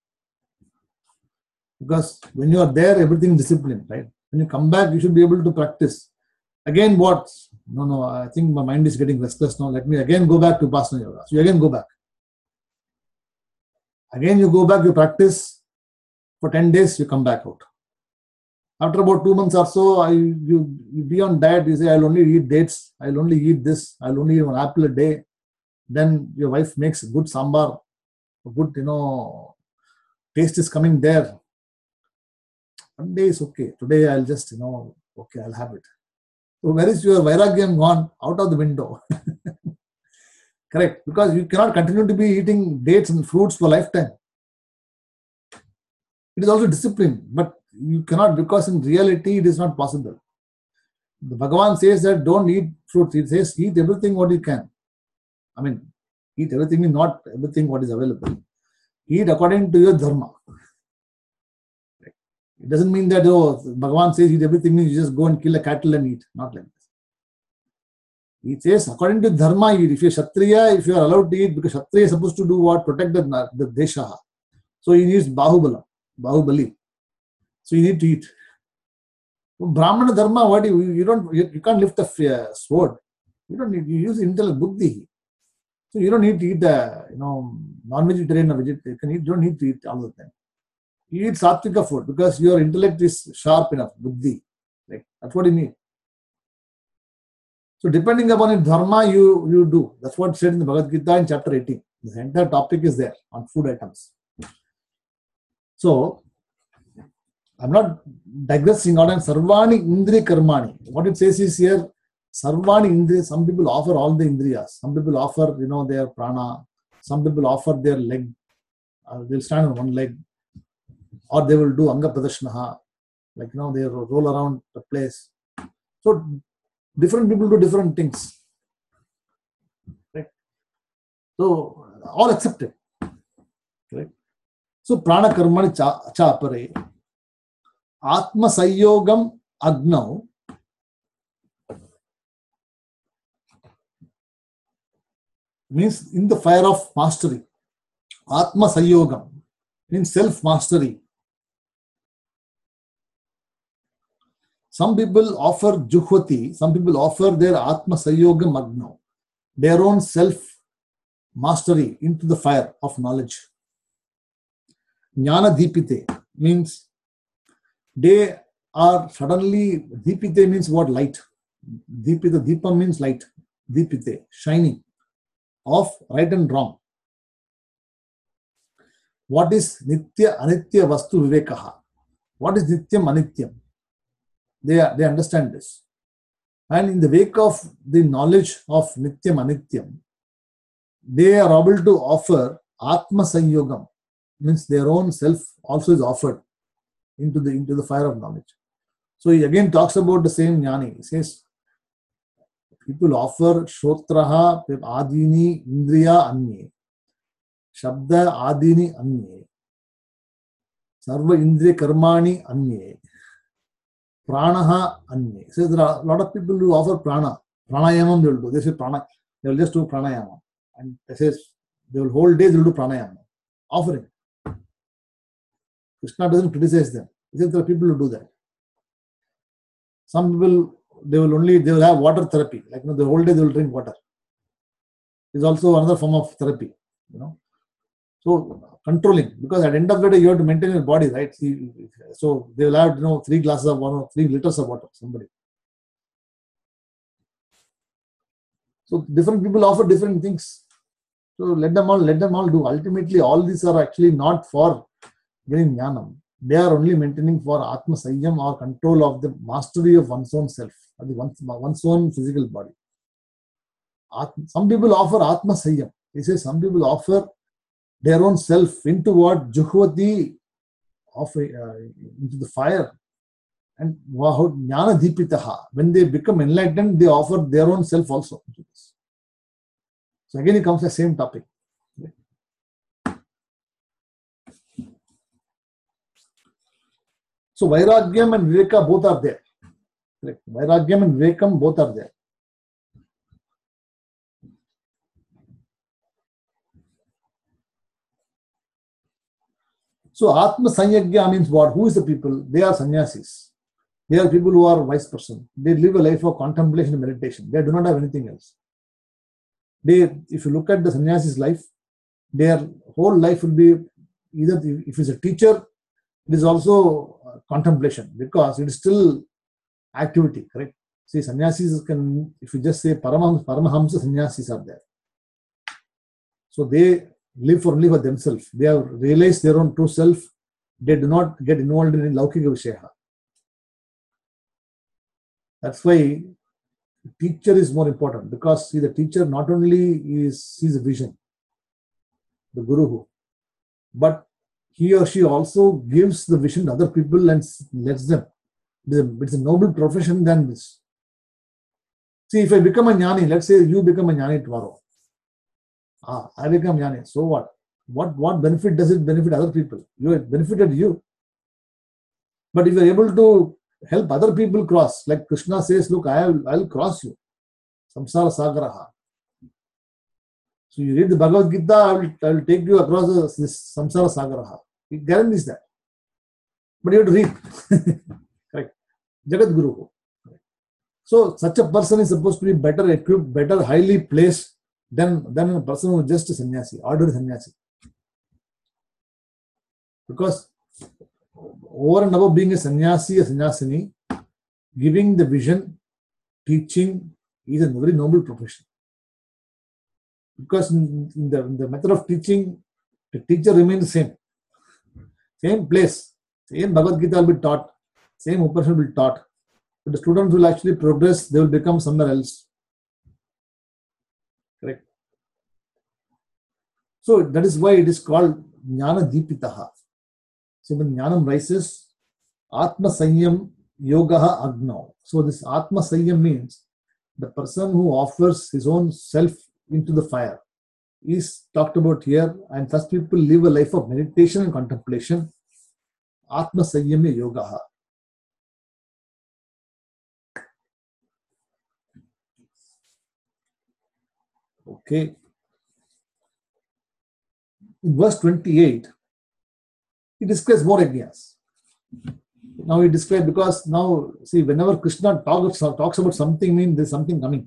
A: Because when you are there, everything is disciplined, right? When you come back, you should be able to practice. Again, what? No, I think my mind is getting restless now. Let me again go back to Vipassana yoga. So you again go back. Again, you go back, you practice. For 10 days, you come back out. After about 2 months or so, you be on diet. You say, I'll only eat dates. I'll only eat this. I'll only eat one apple a day. Then your wife makes good sambar. Good, taste is coming there. One day is okay. Today I'll just, okay, I'll have it. So where is your vairagyam gone? Out of the window. Correct. Because you cannot continue to be eating dates and fruits for lifetime. It is also discipline, but you cannot, because in reality it is not possible. The Bhagavan says that don't eat fruits. He says eat everything what you can. I mean, eat everything means not everything what is available. Eat according to your dharma. It doesn't mean that, Bhagavan says eat everything means you just go and kill a cattle and eat. Not like this. He says according to dharma eat. If you're Kshatriya, if you are allowed to eat, because Kshatriya is supposed to do what? Protect the desha. So he needs Bahubali. So you need to eat. Brahmana dharma, what you can't lift a sword. You don't need, you use intellect, buddhi. So you don't need to eat non-vegetarian or vegetarian. You don't need to eat all the time. You eat sattvika food because your intellect is sharp enough, buddhi. Right? That's what you need. So depending upon your dharma, you do. That's what said in the Bhagavad Gita in chapter 18. The entire topic is there on food items. So I'm not digressing on Sarvani Indriya Karmani. What it says is here, Sarvani Indriya, some people offer all the Indriyas. Some people offer, their prana. Some people offer their leg. They'll stand on one leg. Or they will do Anga Pradashnaha. Like, they roll around the place. So, different people do different things. Right? So, all accepted. Right? So, Prana Karmani Chapare. Atma Sayyogam Agnav. Means in the fire of mastery. Atma Sayyogam means self-mastery. Some people offer Juhvati, some people offer their Atma Sayyogam Agnav, their own self-mastery into the fire of knowledge. Jnana Deepite means they are suddenly, Deepite means what? Light. Deepita, Deepa means light. Deepite, shining, of right and wrong. What is Nitya Anitya Vastu Vivekaha? What is Nityam Anityam? They understand this. And in the wake of the knowledge of Nityam Anityam, they are able to offer Atma Sanyogam, means their own self also is offered into the fire of knowledge. So he again talks about the same jnani. He says, people offer Shrotraha, Adini, Indriya, Anye. Shabda, Adini, Anye. Sarva Indriya Karmani, Anye. Pranaha, Anye. He says there are a lot of people who offer prana. Pranayamam they will do. They say prana. They will just do pranayama. And they say they will whole days they will do pranayama. Offering. Krishna doesn't criticize them. He says there are people who do that. Some people, they will have water therapy. Like, the whole day they will drink water. It's also another form of therapy, So, controlling, because at the end of the day, you have to maintain your body, right? So, they will have, 3 glasses of water, 3 liters of water, somebody. So, different people offer different things. So, let them all do. Ultimately, all these are actually not for getting jnanam. They are only maintaining for Atma Sayyam or control of the mastery of one's own self, one's own physical body. Some people offer Atma Sayyam. He says some people offer their own self into what? Juhvati, into the fire. And Jnana Deepitaha. When they become enlightened, they offer their own self also. So again, it comes to the same topic. So Vairagyam and Viveka both are there. Correct. Vairagyam and Vivekam both are there. So Atma Sanyagya means what? Who is the people? They are sannyasis. They are people who are wise person. They live a life of contemplation and meditation. They do not have anything else. If you look at the sannyasi's life, their whole life will be either, if he's a teacher, it is also contemplation, because it is still activity, correct? See, sannyasis can, if you just say Paramahamsa sannyasis are there. So they live only for themselves. They have realized their own true self. They do not get involved in Laukika Visheha. That's why teacher is more important, because see, the teacher not only sees a vision, the Guru, but he or she also gives the vision to other people and lets them. It's a noble profession than this. See, if I become a jnani, let's say you become a jnani tomorrow. I become jnani. So what? What benefit does it benefit other people? You have benefited you. But if you are able to help other people cross, like Krishna says, look, I'll cross you. Samsara Sagaraha. So you read the Bhagavad Gita, I will take you across this Samsara Sagaraha. It guarantees that. But you have to read. Correct. Jagat Guru. So such a person is supposed to be better equipped, better highly placed than a person who is just a sannyasi, ordinary sannyasi. Because over and above being a sannyasi, a sannyasini, giving the vision, teaching is a very noble profession. Because in the method of teaching, the teacher remains the same. Same place, same Bhagavad Gita will be taught, same Upanishad will be taught. But the students will actually progress, they will become somewhere else. Correct. So that is why it is called Jnana Deepitaha. So when Jnanam rises, Atma Sanyam Yogaha Agno. So this Atma Sanyam means the person who offers his own self into the fire is talked about here, and such people live a life of meditation and contemplation. Atma Sanyam Yogaha. Okay. In verse 28, he describes more yajnas. Now he describes, because now, see, whenever Krishna talks about something, means there's something coming.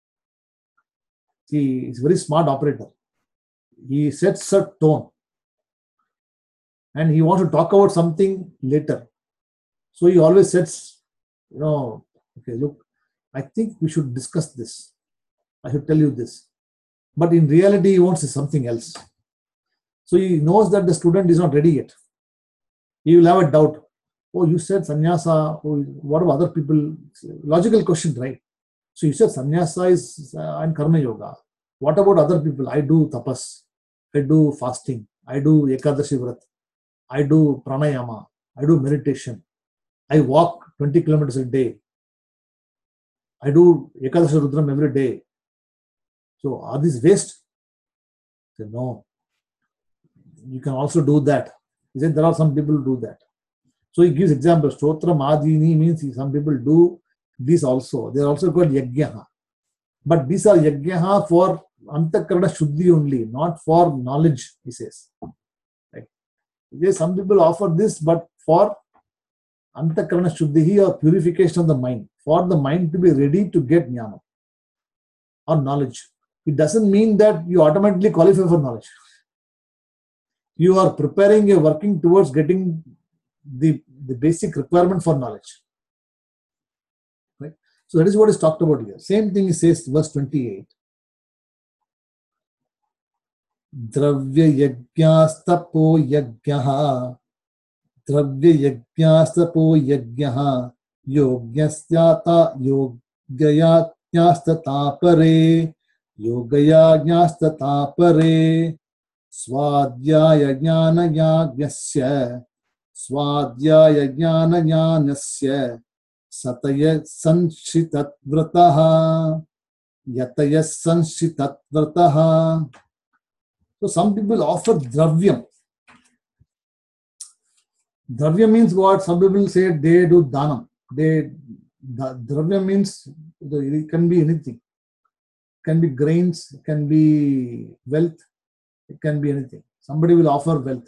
A: See, he's a very smart operator. He sets a tone. And he wants to talk about something later. So he always sets, okay, look, I think we should discuss this. I should tell you this. But in reality, he wants something else. So he knows that the student is not ready yet. He will have a doubt. Oh, you said sannyasa. Oh, what about other people? Logical question, right? So you said sannyasa is and karma yoga. What about other people? I do tapas. I do fasting. I do ekadashi vrat. I do pranayama. I do meditation. I walk 20 kilometers a day. I do ekadashi rudram every day. So are these waste? Say, no. You can also do that. He said there are some people who do that. So he gives examples. Stotra Madini means some people do this also. They are also called yajnaha. But these are yajnaha for antakarana shuddhi only, not for knowledge, he says. Right? Yes, some people offer this, but for antakarana shuddhi or purification of the mind, for the mind to be ready to get jnana or knowledge. It doesn't mean that you automatically qualify for knowledge. You are preparing, you are working towards getting the basic requirement for knowledge. Right? So that is what is talked about here. Same thing he says, verse 28. Dravya yajnastapo yajnaha. Dravya yajnastapo yajnaha. Yogyastata yogayatnyastata pare. Yogayatnyastata pare. Swadhyaya jnana yajnasya. Swadhyaya jnana jnanasya. Sataya sanchitat vrataha. Yataya sanchitat vrataha. So some people offer dravyam. Dravyam means what? Some people say they do dhanam. Dravyam means it can be anything. It can be grains, it can be wealth, it can be anything. Somebody will offer wealth.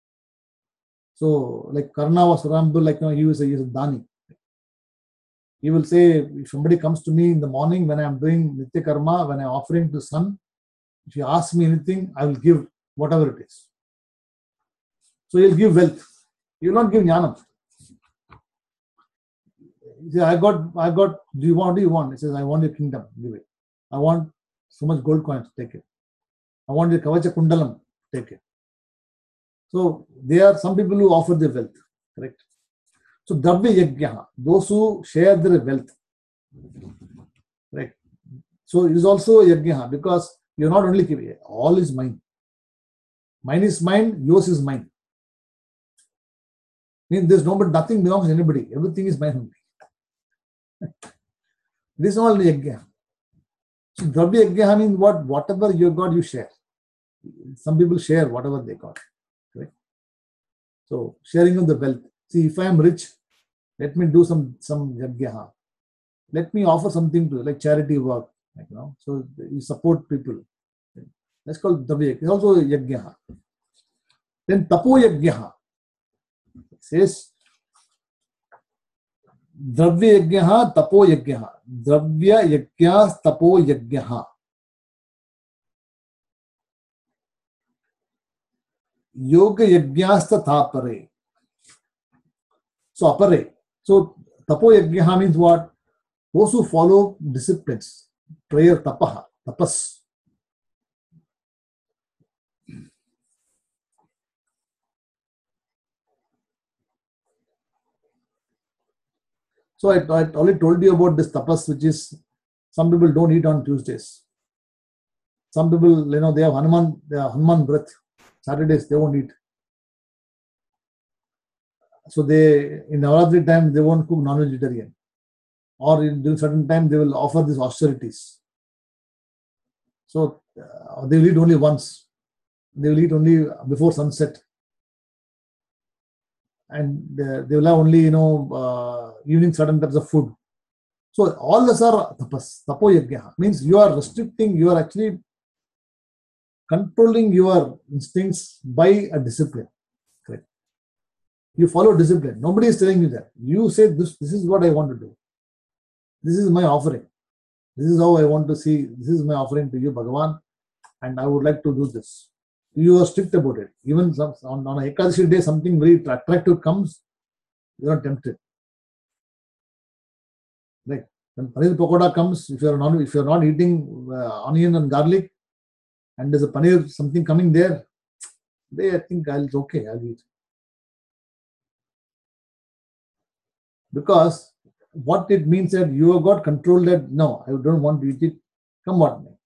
A: So like Karna was, for example, like he was a dhani. He will say, if somebody comes to me in the morning when I am doing Nitya Karma, when I am offering to sun, if you ask me anything, I will give whatever it is. So he will give wealth. He will not give jnanam. he said, I got, do you want? He says, I want your kingdom, give it. I want so much gold coins, take it. I want your Kavacha Kundalam, take it. So there are some people who offer their wealth, correct? So Dravya Yajna, those who share their wealth, right? So it is also a Yajna because you're not only giving, all is mine. Mine is mine, yours is mine. Means there's nothing belongs to anybody. Everything is mine only. This is all Yajna. So Dravya Yajna means what? Whatever you got, you share. Some people share whatever they got. Right? So sharing of the wealth. See, if I am rich, let me do some Yajna. Let me offer something to like charity work. Like, so you support people. That's called Dravya. It's also Yajna. Then Tapo Yajna. It says Dravya Yajna, Tapo Yajna. Dravya Yajna, Tapo Yajna. Yoga Yajnasta Tapare. So Apare. So Tapo Yajna means what? Those who follow disciplines. Prayer, tapaha, tapas. So I already told you about this tapas, which is some people don't eat on Tuesdays. Some people, they have Hanuman breath. Saturdays they won't eat. So in Navaratri time they won't cook non-vegetarian. Or during certain time they will offer these austerities. So they will eat only once. They will eat only before sunset. And they will have only, evening certain types of food. So all these are tapas, tapo yajna. Means you are restricting, you are actually controlling your instincts by a discipline. Correct? You follow discipline. Nobody is telling you that. You say this is what I want to do. This is my offering. This is how I want to see. This is my offering to you, Bhagavan, and I would like to do this. You are strict about it. Even on a Ekadashi day, something very attractive comes, you are tempted. Like when paneer pakoda comes, if you are not eating onion and garlic, and there's a paneer something coming there, I think it's okay. I'll eat. Because what it means that you have got control that no, I don't want to eat it, come what may.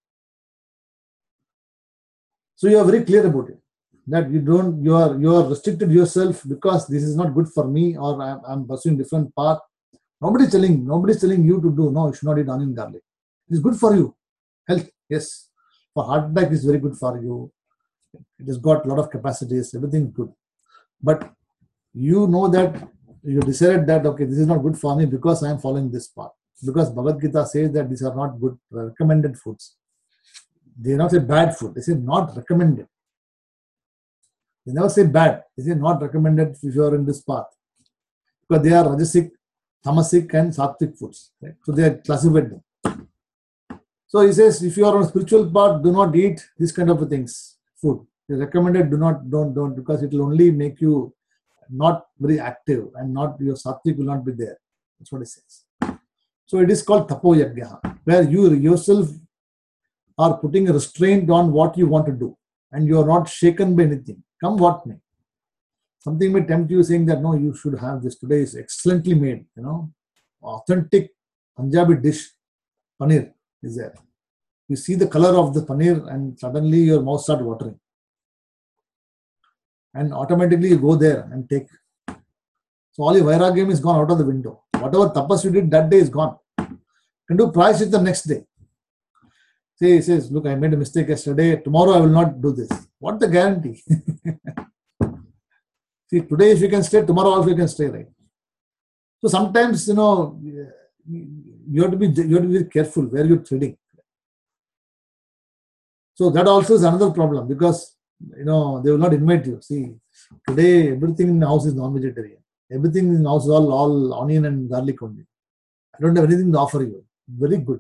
A: So you are very clear about it. That you are restricted yourself because this is not good for me, or I'm pursuing different path. Nobody's telling you to do, no, you should not eat onion garlic. It is good for you. Health, yes. For heart attack, it's very good for you. It has got a lot of capacities, everything is good. But you know that you decided that, okay, this is not good for me because I am following this path. Because Bhagavad Gita says that these are not good, recommended foods. They not say bad food, they say not recommended. They never say bad, they say not recommended if you are in this path. Because they are Rajasic, Tamasic and Sattvic foods. Right? So they are classified them. So he says, if you are on a spiritual path, do not eat these kind of things, food. They recommended don't, because it will only make you not very active and not your Sattvic will not be there. That's what he says. So it is called Tapo Yajna, where you yourself are putting a restraint on what you want to do and you are not shaken by anything. Come what may. Something may tempt you saying that no, you should have this. Today is excellently made, authentic Punjabi dish, paneer is there. You see the color of the paneer and suddenly your mouth starts watering. And automatically you go there and take. So all your vairagam is gone out of the window. Whatever tapas you did that day is gone. You can do prayashchitta the next day. He says, look, I made a mistake yesterday. Tomorrow I will not do this. What the guarantee? See, today if you can stay, tomorrow also you can stay, right? So sometimes, you have to be very careful where you're trading. So that also is another problem because, they will not invite you. See, today everything in the house is non-vegetarian. Everything in the house is all onion and garlic only. I don't have anything to offer you. Very good.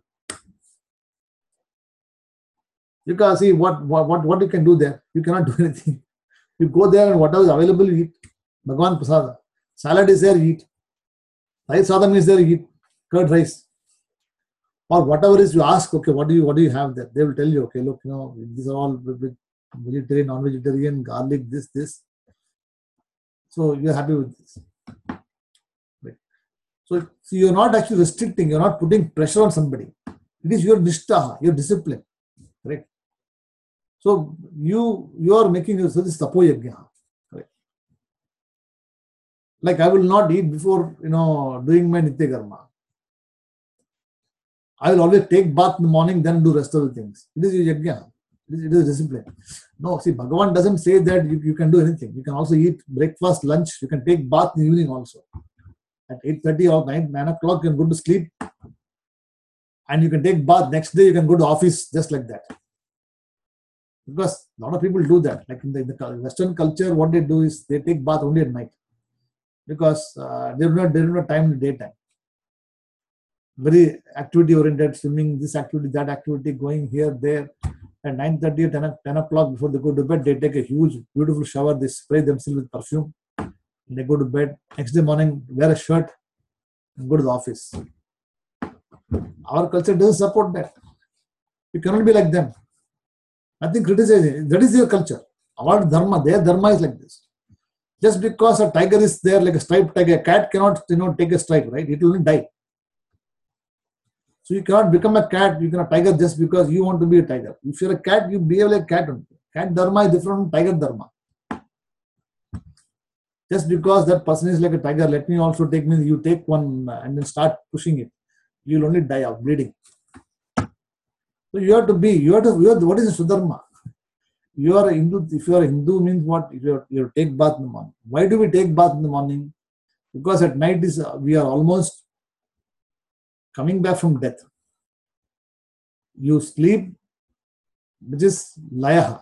A: You can see what you can do there. You cannot do anything. You go there and whatever is available, you eat. Bhagavan Prasada. Salad is there, you eat. Rice sadam is there, you eat curd rice. Or whatever is you ask, okay, what do you have there? They will tell you, okay, look, these are all vegetarian, non-vegetarian, garlic, this. So you're happy with this. Right. So you're not actually restricting, you're not putting pressure on somebody. It is your nishta, your discipline. Correct. So you are making yourself this tapo yajna. Correct. Like I will not eat before doing my nitya karma. I will always take bath in the morning, then do rest of the things. It is your yajna. It is discipline. No, see, Bhagavan doesn't say that you can do anything. You can also eat breakfast, lunch. You can take bath in the evening also. At 8:30 or 9 o'clock, you can go to sleep. And you can take bath. Next day, you can go to office just like that. Because a lot of people do that. Like in the Western culture, what they do is they take bath only at night. Because they do not have time in the daytime. Very activity oriented, swimming, this activity, that activity, going here, there. At 9:30 or 10 o'clock before they go to bed, they take a huge, beautiful shower. They spray themselves with perfume. They go to bed. Next day morning, wear a shirt and go to the office. Our culture doesn't support that. You cannot be like them. Nothing criticizing. That is their culture. Our dharma, their dharma is like this. Just because a tiger is there, like a striped tiger, a cat cannot take a stripe, right? It will only die. So you cannot become a cat, you cannot tiger just because you want to be a tiger. If you're a cat, you behave like a cat only. Cat dharma is different from tiger dharma. Just because that person is like a tiger, let me also take me. You take one and then start pushing it. You will only die out, bleeding. So what is Sudharma? You are a Hindu. If you are a Hindu, means what? You take bath in the morning. Why do we take bath in the morning? Because at night we are almost coming back from death. You sleep, which is layaha.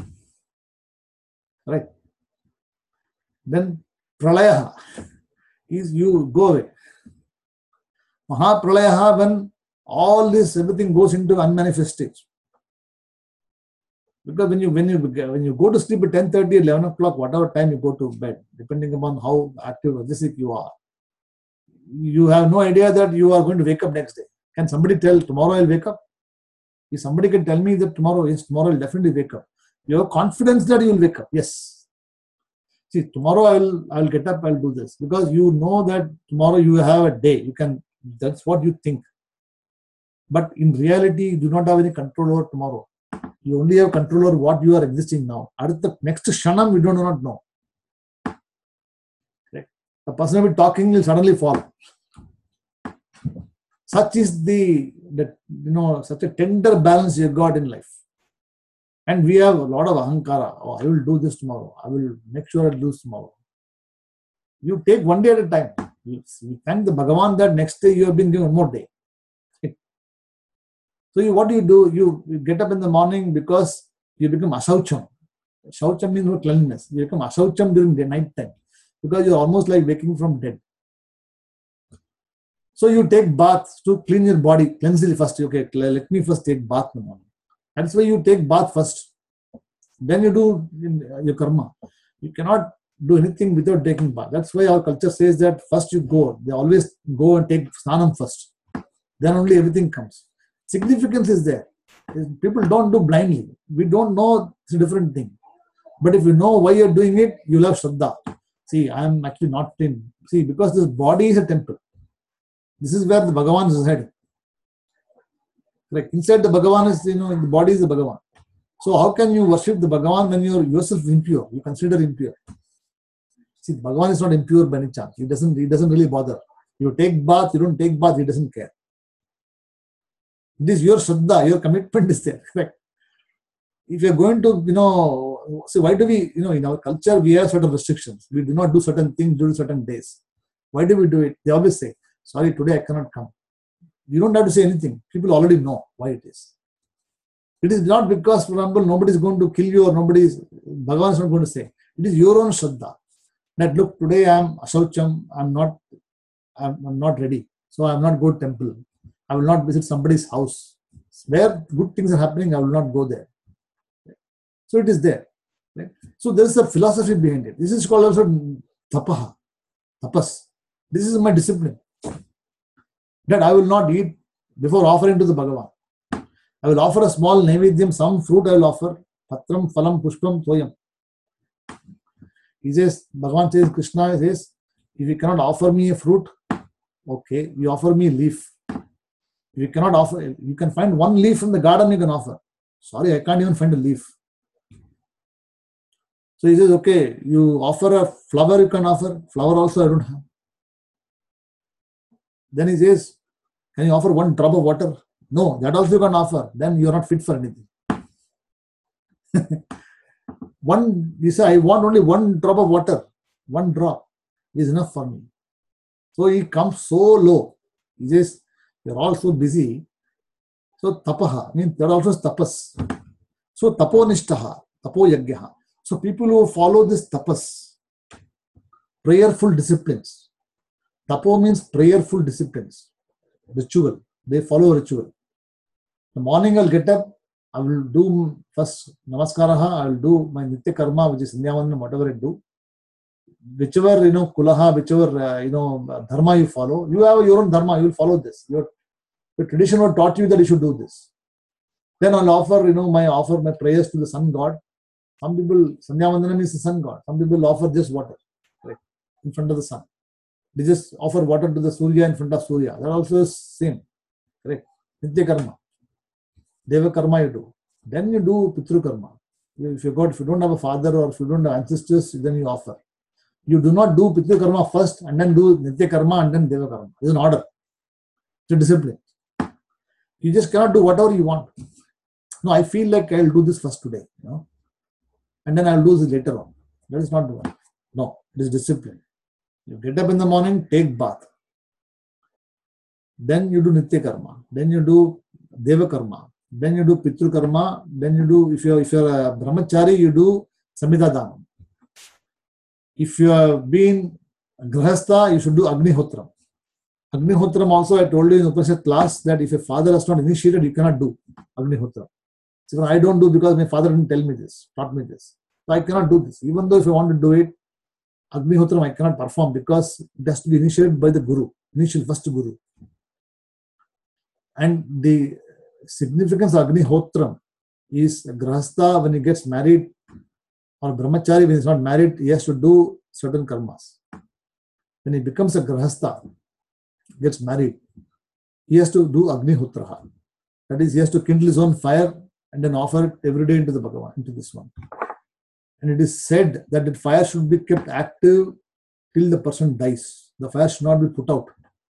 A: Right? Then pralayaha is you go away. Mahapralayaha, when all this, everything goes into unmanifest stage. Because when you go to sleep at 10:30, 11 o'clock, whatever time you go to bed, depending upon how active or dyslexic you are, you have no idea that you are going to wake up next day. Can somebody tell tomorrow I'll wake up? If somebody can tell me that tomorrow I'll definitely wake up. You have confidence that you will wake up. Yes. See, tomorrow I'll get up, I'll do this. Because you know that tomorrow you have a day. That's what you think. But in reality, you do not have any control over tomorrow. You only have control over what you are existing now. At the next shanam, we do not know. Okay. The person will be talking will suddenly fall. Such is such a tender balance you got in life. And we have a lot of ahankara. Oh, I will do this tomorrow. I will make sure I'll do this tomorrow. You take one day at a time. You thank the Bhagavan that next day you have been given one more day. So what do? You get up in the morning because you become asaucham. Shaucham means no cleanliness. You become asaucham during the night time because you're almost like waking from dead. So you take bath to clean your body, cleanse it first. Okay, let me first take bath in the morning. That's why you take bath first. Then you do your karma. You cannot do anything without taking bath. That's why our culture says that first you go. They always go and take snanam first. Then only everything comes. Significance is there. People don't do blindly. We don't know, it's a different thing. But if you know why you're doing it, you'll have Shraddha. See, I'm actually not clean. See, because this body is a temple. This is where the Bhagavan is heading. Like inside the Bhagavan is, the body is the Bhagavan. So how can you worship the Bhagavan when you're yourself impure? You consider impure. See, Bhagavan is not impure by any chance. He doesn't really bother. You take bath, you don't take bath, he doesn't care. It is your Shraddha, your commitment is there. Correct? If you're going to, see, why do we, in our culture, we have certain restrictions. We do not do certain things during certain days. Why do we do it? They always say, sorry, today I cannot come. You don't have to say anything. People already know why it is. It is not because, for example, nobody is going to kill you or Bhagavan is not going to say. It is your own Shraddha. That look, today I am asaucham, I'm not ready. So I am not go to temple. I will not visit somebody's house. Where good things are happening, I will not go there. So it is there. Right? So there is a philosophy behind it. This is called also tapaha, tapas. This is my discipline. that I will not eat before offering to the Bhagavan. I will offer a small Naivedyam, some fruit I will offer. Patram, Phalam, Pushpam, Toyam. He says, Bhagavan says, Krishna says, if you cannot offer me a fruit, okay, you offer me a leaf. If you cannot offer, you can find one leaf from the garden you can offer. Sorry, I can't even find a leaf. So he says, okay, you offer a flower, you can offer. Flower also I don't have. Then he says, can you offer one drop of water? No, that also you can offer. Then you are not fit for anything. You say, I want only one drop of water. One drop is enough for me. So he comes so low. He says, you're all so busy. So tapaha means that also is tapas. So taponishtaha, tapo yagyaha. So people who follow this tapas, prayerful disciplines. Tapo means prayerful disciplines. Ritual. They follow ritual. In the morning I'll get up, I will do first namaskaraha, I will do my nitya karma, which is Sandhyavandanam, whatever I do. Whichever, kulaha, whichever, dharma you follow, you have your own dharma, you will follow this. Your tradition will taught you that you should do this. Then I'll offer, my prayers to the sun god. Some people, Sandhyavandanam is the sun god. Some people offer just water, right, in front of the sun. They just offer water to the Surya in front of Surya. That also is same, correct? Nitya karma. Deva karma you do. Then you do Pitru karma. If you don't have a father or if you don't have ancestors, then you offer. You do not do Pitru karma first and then do Nitya karma and then Deva karma. It's an order. It's a discipline. You just cannot do whatever you want. No, I feel like I'll do this first today, and then I'll do this later on. That is not the one. No, it is discipline. You get up in the morning, take bath. Then you do Nitya karma. Then you do Deva karma. Then you do Pitru karma. Then you do, if you're a brahmachari, you do Samhita Danam. If you have been Grahastha, you should do Agnihotram. Agnihotram also, I told you in Upanishad class that if a father has not initiated, you cannot do Agnihotram. So I don't do because my father didn't tell me this, taught me this. So I cannot do this. Even though if I want to do it, Agnihotram I cannot perform because it has to be initiated by the Guru, initial first Guru. And the significance of Agnihotram is Grahastha, when he gets married, or Brahmachari when he is not married, he has to do certain karmas. When he becomes a Grahastha, gets married, he has to do Agnihotraha. That is, he has to kindle his own fire and then offer it every day into the Bhagavan, into this one. And it is said that the fire should be kept active till the person dies. The fire should not be put out.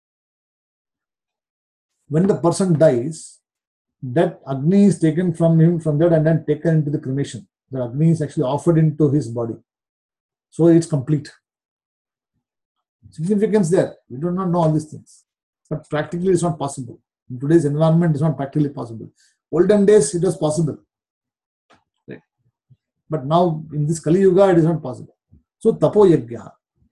A: When the person dies, that Agni is taken from him from that and then taken into the cremation. The Agni is actually offered into his body. So it's complete. Significance there. We do not know all these things. But practically it's not possible. In today's environment, it's not practically possible. Olden days, it was possible. Right? But now, in this Kali Yuga, it is not possible. So, Tapo Yagyaha.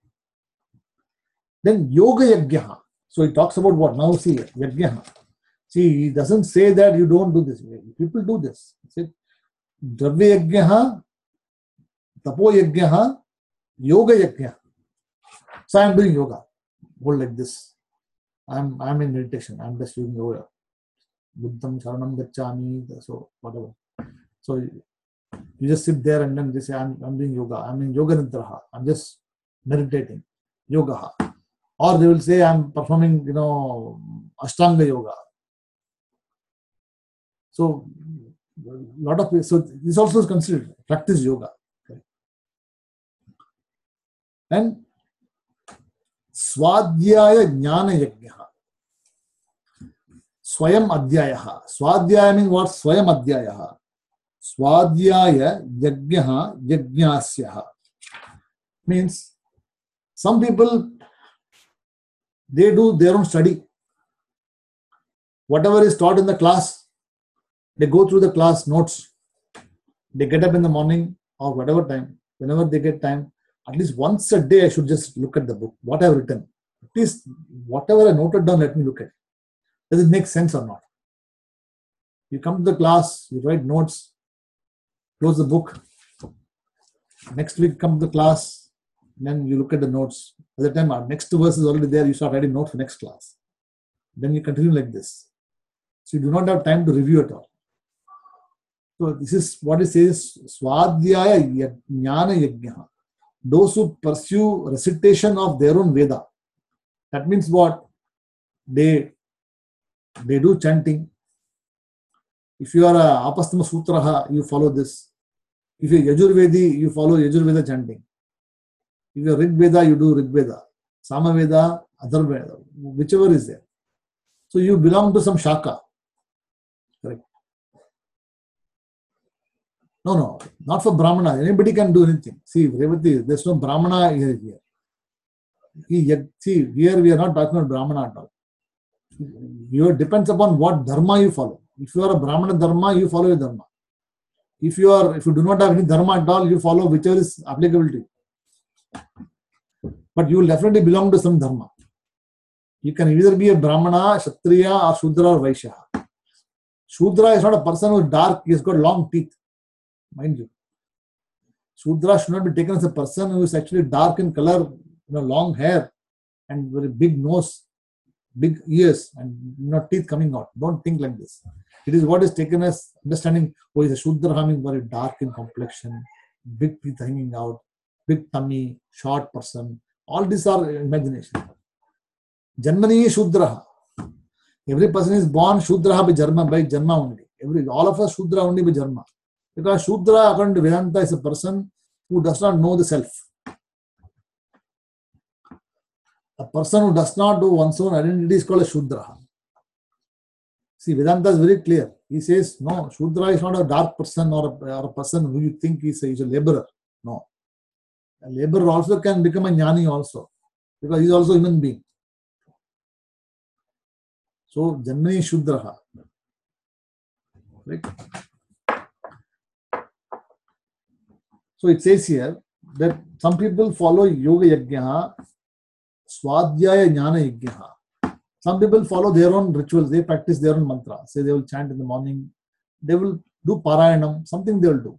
A: Then Yoga Yagyaha. So, he talks about what? Now, see, Yagyaha. See, he doesn't say that you don't do this. People do this. He said, Dravya Yagyaha, Tapo Yagyaha, Yoga Yagyaha. So, I am doing yoga. Hold like this. I am in meditation. I am just doing yoga. Buddham Sharanam Gacchami. So, whatever. So, you just sit there and then you say, I'm doing yoga. I'm in Yoga Nidraha. I'm just meditating. Yoga. Or they will say, I'm performing, Ashtanga Yoga. So, lot of, so this also is considered practice yoga. Okay. And Swadhyaya Jnana Yajnaha. Swayam Adhyayaha. Swadhyaya means what? Swayam Adhyayaha. Swadhyaya Yajnaha Yajnasyaha. Means some people, they do their own study. Whatever is taught in the class, they go through the class notes. They get up in the morning or whatever time, whenever they get time, at least once a day I should just look at the book, what I have written. At least whatever I noted down, let me look at it. Does it make sense or not? You come to the class, you write notes, close the book. Next week come to the class, then you look at the notes. By the time our next verse is already there, you start writing notes for next class. then you continue like this. So you do not have time to review at all. So this is what it says, Swadhyaya Jnana Yajna. Those who pursue recitation of their own Veda. That means what? They do chanting. If you are a Apastama Sutraha, you follow this. If you are Yajurvedi, you follow Yajurveda chanting. If you are Rig Veda, you do Rig Veda. Sama Veda, Adhar Veda, whichever is there. So you belong to some Shaka. Correct. No, not for Brahmana. Anybody can do anything. See, Revati, there's no Brahmana here. See, here we are not talking about Brahmana at all. It depends upon what dharma you follow. If you are a Brahmana dharma, you follow your dharma. If you do not have any dharma at all, you follow whichever is applicable to you. But you will definitely belong to some dharma. You can either be a Brahmana, Kshatriya, or Shudra or Vaishya. Shudra is not a person who is dark, he has got long teeth. Mind you. Shudra should not be taken as a person who is actually dark in color, long hair, and very big nose, big ears, and teeth coming out. Don't think like this. It is what is taken as understanding, oh, is a Shudra having very dark in complexion, big teeth hanging out, big tummy, short person. All these are imagination. Janmani Shudra. Every person is born Shudra by Janma only. All of us Shudra only by Janma. Because Shudra, according to Vedanta, is a person who does not know the self. A person who does not know one's own identity is called a Shudra. See, Vedanta is very clear. He says, no, Shudra is not a dark person or a person who you think is a laborer. No. A laborer also can become a jnani also. Because he is also a human being. So, Janmani Shudra. Right? So it says here that some people follow Yoga Yajna, Swadhyaya Jnana Yajna. Some people follow their own rituals, they practice their own mantra. Say they will chant in the morning, they will do Parayanam, something they will do.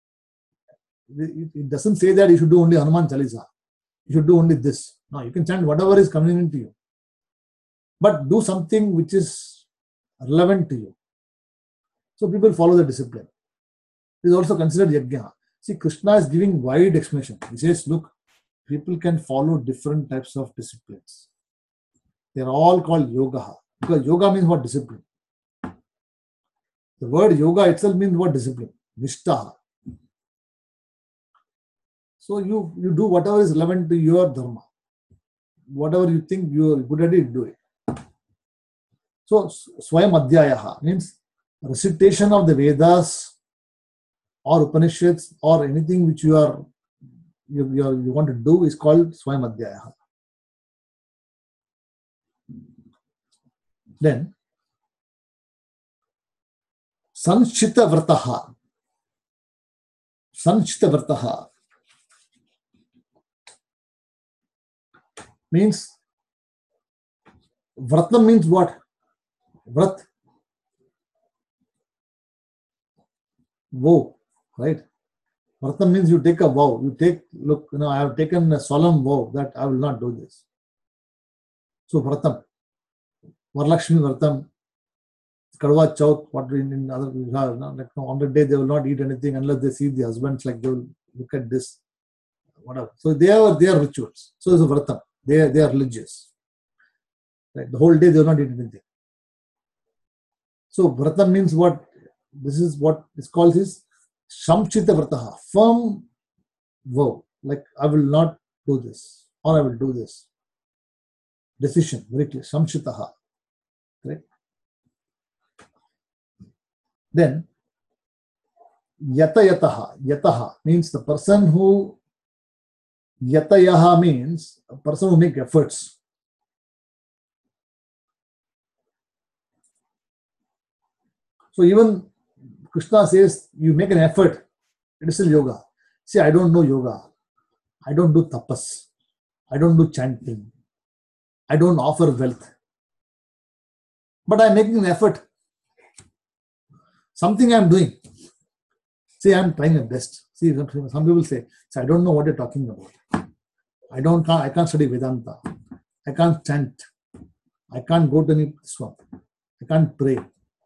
A: It doesn't say that you should do only Hanuman Chalisa, you should do only this. No, you can chant whatever is convenient to you. But do something which is relevant to you. So people follow the discipline. It is also considered Yajna. See, Krishna is giving wide explanation. He says, look, people can follow different types of disciplines. They are all called yoga. Because yoga means what? Discipline. The word yoga itself means what? Discipline. Nishtaha. So you do whatever is relevant to your dharma. Whatever you think you are good at it, do it. So, Swayam Adhyayaha means recitation of the Vedas or Upanishads or anything which you want to do is called Swayam Adhyayaha. Then, Sanchita Vrataha. Sanchita Vrataha means, Vratam means what? Vrat. Vow, right? Vratam means you take a vow. I have taken a solemn vow that I will not do this. So, Vratam. Varalakshmi Vratam. Kadwa Chauth, what in other, on the day they will not eat anything unless they see the husbands, like they will look at this, whatever. So, they are rituals. So, it's a Vratam. They are religious. Right? The whole day they will not eat anything. So, Vratam means what? This is what is called his Samchita Vrataha, firm vow, like I will not do this or I will do this. Decision, very clear, Samchitaha. Correct? Then, Yatayataha. Yataha means the person who, Yatayaha means a person who makes efforts. So even Krishna says, you make an effort, it is still yoga. See, I don't know yoga. I don't do tapas. I don't do chanting. I don't offer wealth. But I am making an effort. Something I am doing. See, I am trying my best. See, some people say, I don't know what you are talking about. I can't study Vedanta. I can't chant. I can't go to any swamp. I can't pray.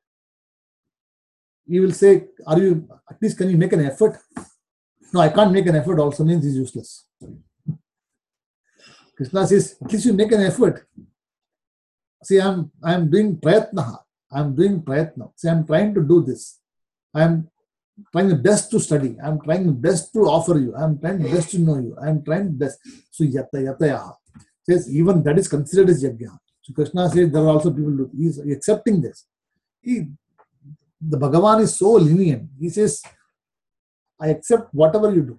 A: He will say, at least can you make an effort? No, I can't make an effort also means he's useless. Krishna says, at least you make an effort. See, I'm doing prayatna. I'm doing prayatna. See, I'm trying to do this. I'm trying the best to study. I'm trying the best to offer you. I'm trying the best to know you. I'm trying the best. So yatayaha says even that is considered as yajna. So Krishna says there are also people who he's accepting this. The Bhagavan is so lenient. He says, I accept whatever you do.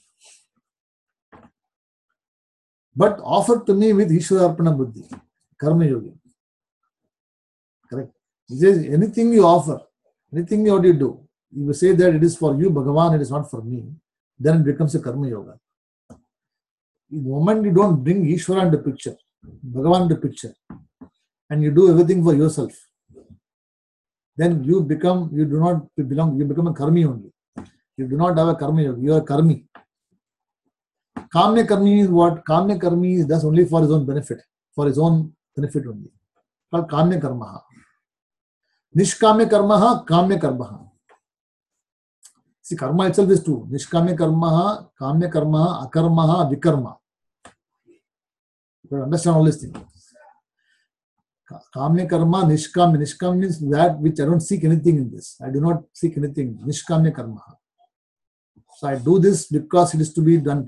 A: But offer to me with Ishwararpana Buddhi, Karma Yogi. Correct. He says, anything you offer, anything you do, you will say that it is for you, Bhagavan, it is not for me, then it becomes a Karma Yoga. The moment you don't bring Ishvara into picture, Bhagavan into picture, and you do everything for yourself, then you become a Karmi only. You do not have a Karma Yoga, you are a Karmi. Kamya Karmi is what? Kamya Karmi does only for his own benefit only. Called Kamya Karmaha. Nishkamya Karmaha, Kamya Karmaha. See, karma itself is two. Nishkamya Karmaha, Kamya Karmaha, Akarmaha, Vikarma. You understand all these things. Kamya Karma, Nishkamya. Nishkamya means that which I don't seek anything in this. I do not seek anything. Nishkamya Karmaha. So I do this because it is to be done.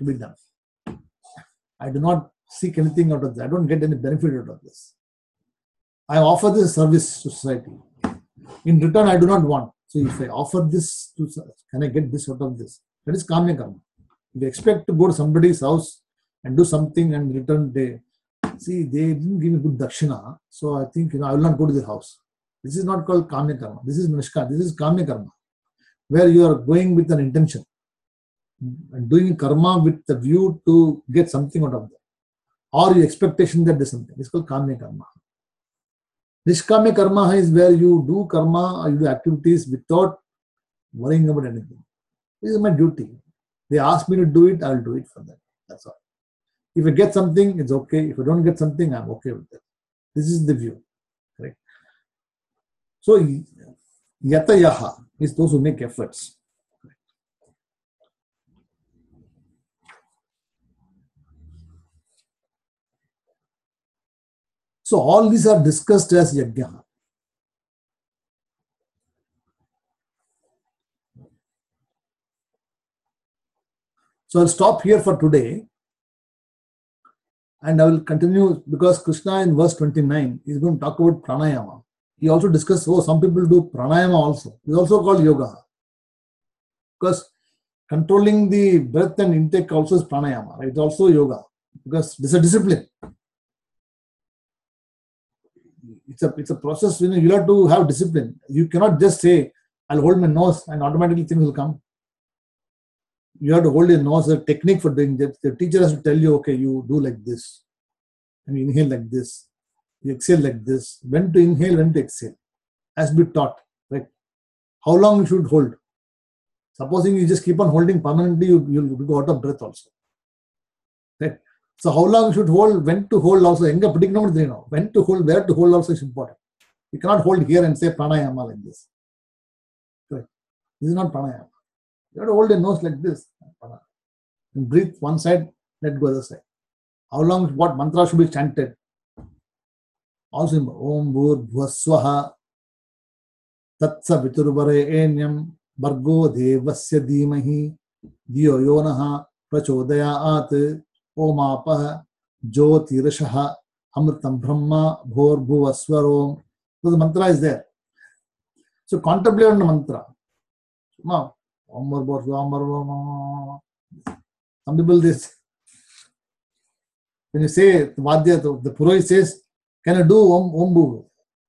A: I do not seek anything out of this. I don't get any benefit out of this. I offer this service to society. In return, I do not want. So if I offer this, can I get this out of this? That is Kamya Karma. If you expect to go to somebody's house and do something and in return they didn't give me good dakshina, so I think I will not go to the house. This is not called Kamya Karma. This is Nishka. This is Kamya Karma, where you are going with an intention and doing karma with the view to get something out of that, or your expectation that there's something. It's called Kamya Karma. Nishkamya Karma is where you do karma or you do activities without worrying about anything. This is my duty. They ask me to do it, I will do it for them. That's all. If I get something, it's okay. If I don't get something, I'm okay with that. This is the view. Correct? So, yatayaha is those who make efforts. So all these are discussed as yajna. So I'll stop here for today and I will continue because Krishna in verse 29 is going to talk about pranayama. He also discussed, some people do pranayama also. It's also called yoga. Because controlling the breath and intake also is pranayama. Right? It's also yoga because this is a discipline. It's a process. You have to have discipline. You cannot just say, I'll hold my nose and automatically things will come. You have to hold your nose, a technique for doing that. The teacher has to tell you, okay, you do like this. And you inhale like this. You exhale like this. When to inhale, when to exhale. Has to be taught. Right? How long you should hold. Supposing you just keep on holding permanently, you'll go out of breath also. Right? So how long you should hold, when to hold also. When to hold, where to hold also is important. You cannot hold here and say pranayama like this. Correct. This is not pranayama. You have to hold your nose like this. And breathe one side, let go other side. How long, what mantra should be chanted? Also, Om Bhur Bhuvaswaha Tatsa Viturvare Enyam Bargo Devasya Dhimahi Diyo Yonaha Prachodayat Om Apaha Jyotirashaha Amritam Brahma Bhur Bhuvaswarom. So the mantra is there. So contemplate on the mantra. Some people this. When you say Vadya, the Purohit says, can I do Om Bhu?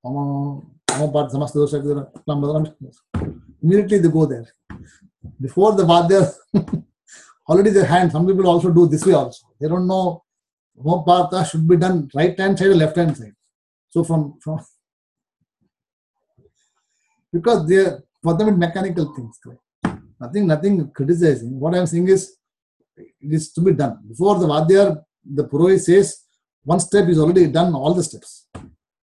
A: Immediately they go there. Before the Vadya, already their hand, some people also do this way also. They don't know Om Partha should be done right hand side or left hand side. So from because they are for them mechanical things. Nothing criticizing. What I am saying is it is to be done. Before the Vadya, the Purohit says one step is already done all the steps.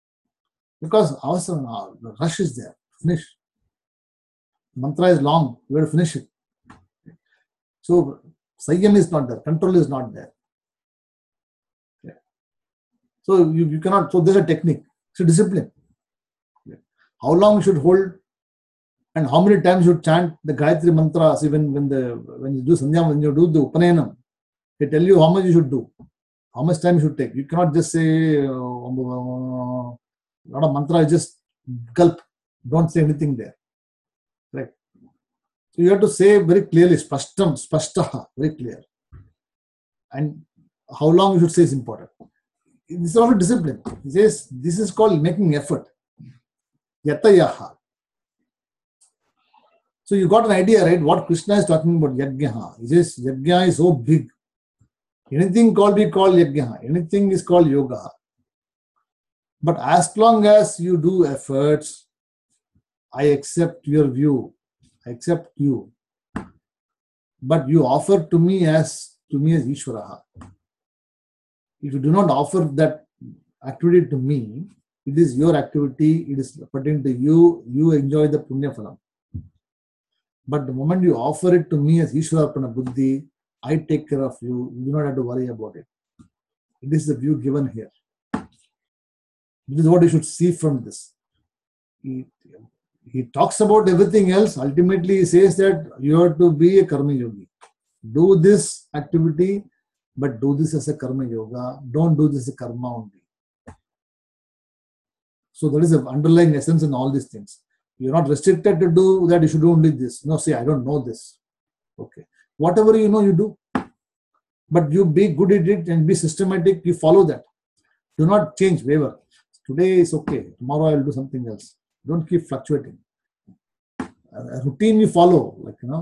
A: Because the rush is there. Finish. Mantra is long. You have to finish it. So Sayyam is not there. Control is not there. Yeah. So you cannot. So there's a technique. It's a discipline. Yeah. How long you should hold, and how many times you should chant the Gayatri mantra. See, when you do Sandhya, when you do the Upanayana, they tell you how much you should do, how much time you should take. You cannot just say a lot of mantra. Just gulp. Don't say anything there. Right. So you have to say very clearly, spashtaha, very clear. And how long you should say is important. This is also discipline. He says this is called making effort. Yatayaha. So you got an idea, right? What Krishna is talking about Yajna. He says Yajna is so big. Anything be called Yajna. Anything is called yoga. But as long as you do efforts, I accept your view. I accept you. But you offer to me as Ishvaraha. If you do not offer that activity to me, it is your activity, it is pertaining to you, you enjoy the Punya Phalam. But the moment you offer it to me as Ishvarapana Buddhi, I take care of you, you do not have to worry about it. It is the view given here. This is what you should see from this. He talks about everything else. Ultimately, he says that you have to be a Karma Yogi. Do this activity, but do this as a Karma Yoga. Don't do this as a Karma only. So that is the underlying essence in all these things. You're not restricted to do that, you should do only this. No, say, I don't know this. Okay. Whatever you know, you do. But you be good at it and be systematic, you follow that. Do not change, waver. Today is okay, tomorrow I will do something else. Don't keep fluctuating. A routine you follow,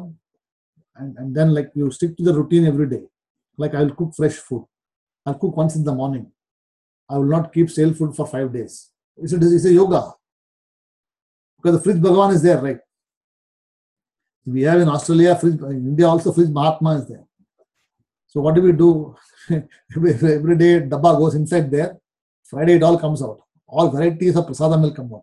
A: and then you stick to the routine every day. Like I will cook fresh food. I'll cook once in the morning. I will not keep stale food for 5 days. It's a yoga. Because the fridge Bhagavan is there, right? We have in Australia, fridge, in India also fridge Mahatma is there. So what do? Every day dabba goes inside there. Friday it all comes out. All varieties of prasadam will come out.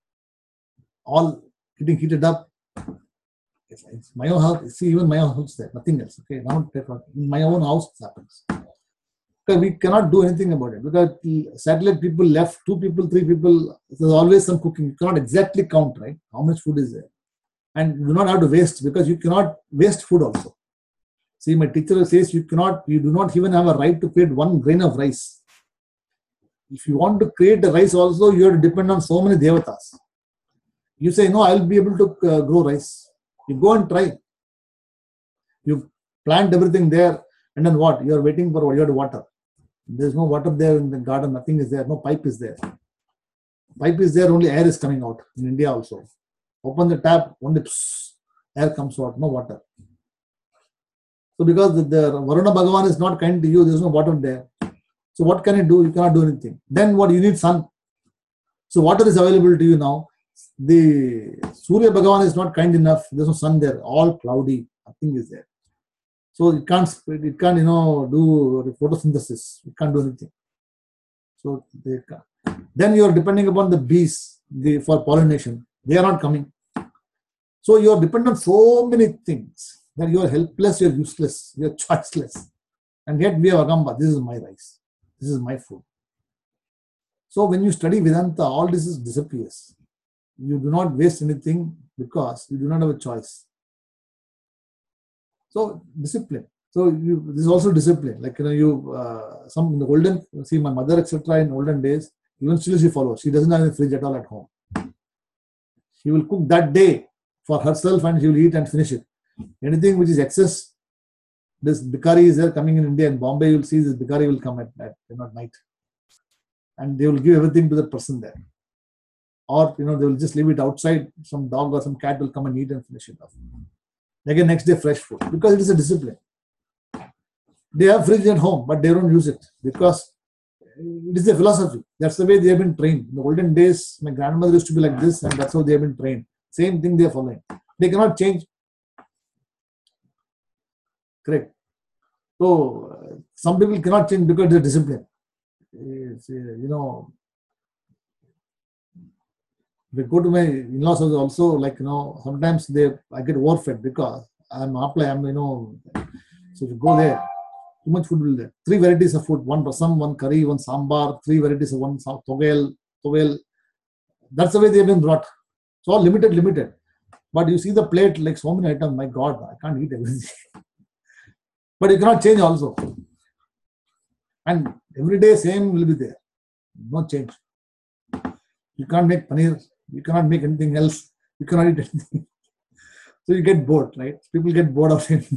A: All getting heated up. It's my own house. See, even my own house there. Nothing else. Okay, now in my own house it happens. Because we cannot do anything about it. Because satellite people left, 2 people, 3 people. There's always some cooking. You cannot exactly count, right? How much food is there? And you do not have to waste, because you cannot waste food also. See, my teacher says you do not even have a right to create 1 grain of rice. If you want to create the rice also, you have to depend on so many devatas. You say, no, I will be able to grow rice. You go and try. You plant everything there, and then what? You are waiting for what? You have to water. There is no water there in the garden, nothing is there, no pipe is there. Pipe is there, only air is coming out in India also. Open the tap, only air comes out, no water. So because the Varuna Bhagavan is not kind to you, there is no water there. So what can you do? You cannot do anything. Then what? You need sun. So water is available to you now. The Surya Bhagavan is not kind enough. There is no sun there. All cloudy. Nothing is there. So it can't do photosynthesis. It can't do anything. So then you are depending upon the bees for pollination. They are not coming. So you are dependent on so many things that you are helpless, you are useless, you are choiceless. And yet we have Agamba. This is my rice. This is my food. So when you study Vedanta, all this disappears. You do not waste anything because you do not have a choice. So discipline. So this is also discipline. Some in the olden, see my mother etc. in olden days, even still she follows. She doesn't have a fridge at all at home. She will cook that day for herself and she will eat and finish it. Anything which is excess, this bhikari is there coming in India. In Bombay, you will see this bhikari will come at night. And they will give everything to the person there. Or, they will just leave it outside. Some dog or some cat will come and eat and finish it off. Again, next day, fresh food. Because it is a discipline. They have fridge at home, but they don't use it. Because it is a philosophy. That's the way they have been trained. In the olden days, my grandmother used to be like this, and that's how they have been trained. Same thing they are following. They cannot change. Correct. So, some people cannot change because they are disciplined. If I go to my in-laws house also, like, sometimes I get overfed because I'm apply, so if you go there, too much food will there. 3 varieties of food, one rasam, one curry, one sambar, 3 varieties of one tovel. That's the way they've been brought. So all limited. But you see the plate, like so many items, my God, I can't eat everything. But you cannot change also. And every day same will be there. No change. You can't make paneer. You cannot make anything else. You cannot eat anything. So you get bored, right? People get bored of it.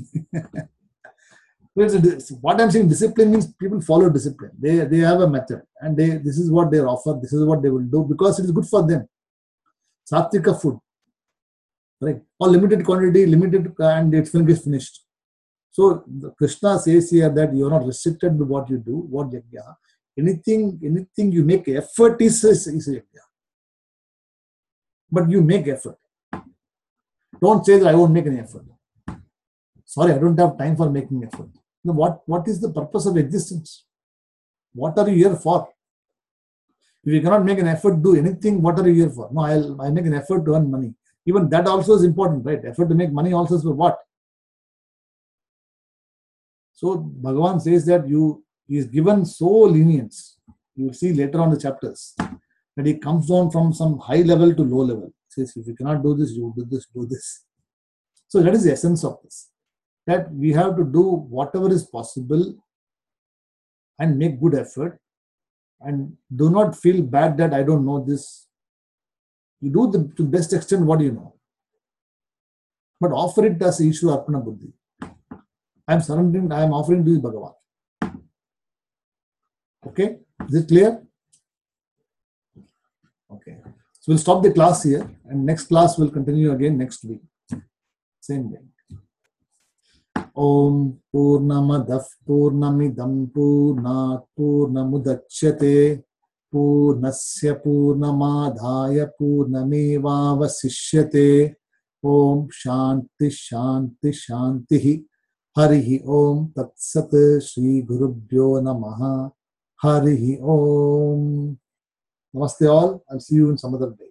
A: What I'm saying, discipline means people follow discipline. They have a method, and this is what they offer. This is what they will do because it is good for them. Sattvika food, right? Or limited quantity, limited, and it's finished. So Krishna says here that you are not restricted to what you do, what yajna. Anything you make effort is yajna. But you make effort. Don't say that I won't make any effort. Sorry, I don't have time for making effort. Now, what is the purpose of existence? What are you here for? If you cannot make an effort to do anything, what are you here for? No, I make an effort to earn money. Even that also is important, right? Effort to make money also is for what? So Bhagavan says that he is given so lenience. You will see later on the chapters that he comes down from some high level to low level. He says, if you cannot do this, you do this. So that is the essence of this. That we have to do whatever is possible and make good effort, and do not feel bad that I don't know this. You do to the best extent what you know, but offer it as Ishvara Arpana Buddhi. I am offering to you Bhagavan. Okay, is it clear? Okay, so we'll stop the class here, and next class will continue again next week, same day. Om Purnamadah Purnamidam Purnat Purnamudachyate Purnasya Purnamadhaya Purnamevavasishyate. Om Shanti Shanti Shanti. Harihi Om Tat Sat. Shri Gurubhyo Namaha. Harihi Om. Namaste all. I'll see you in some other day.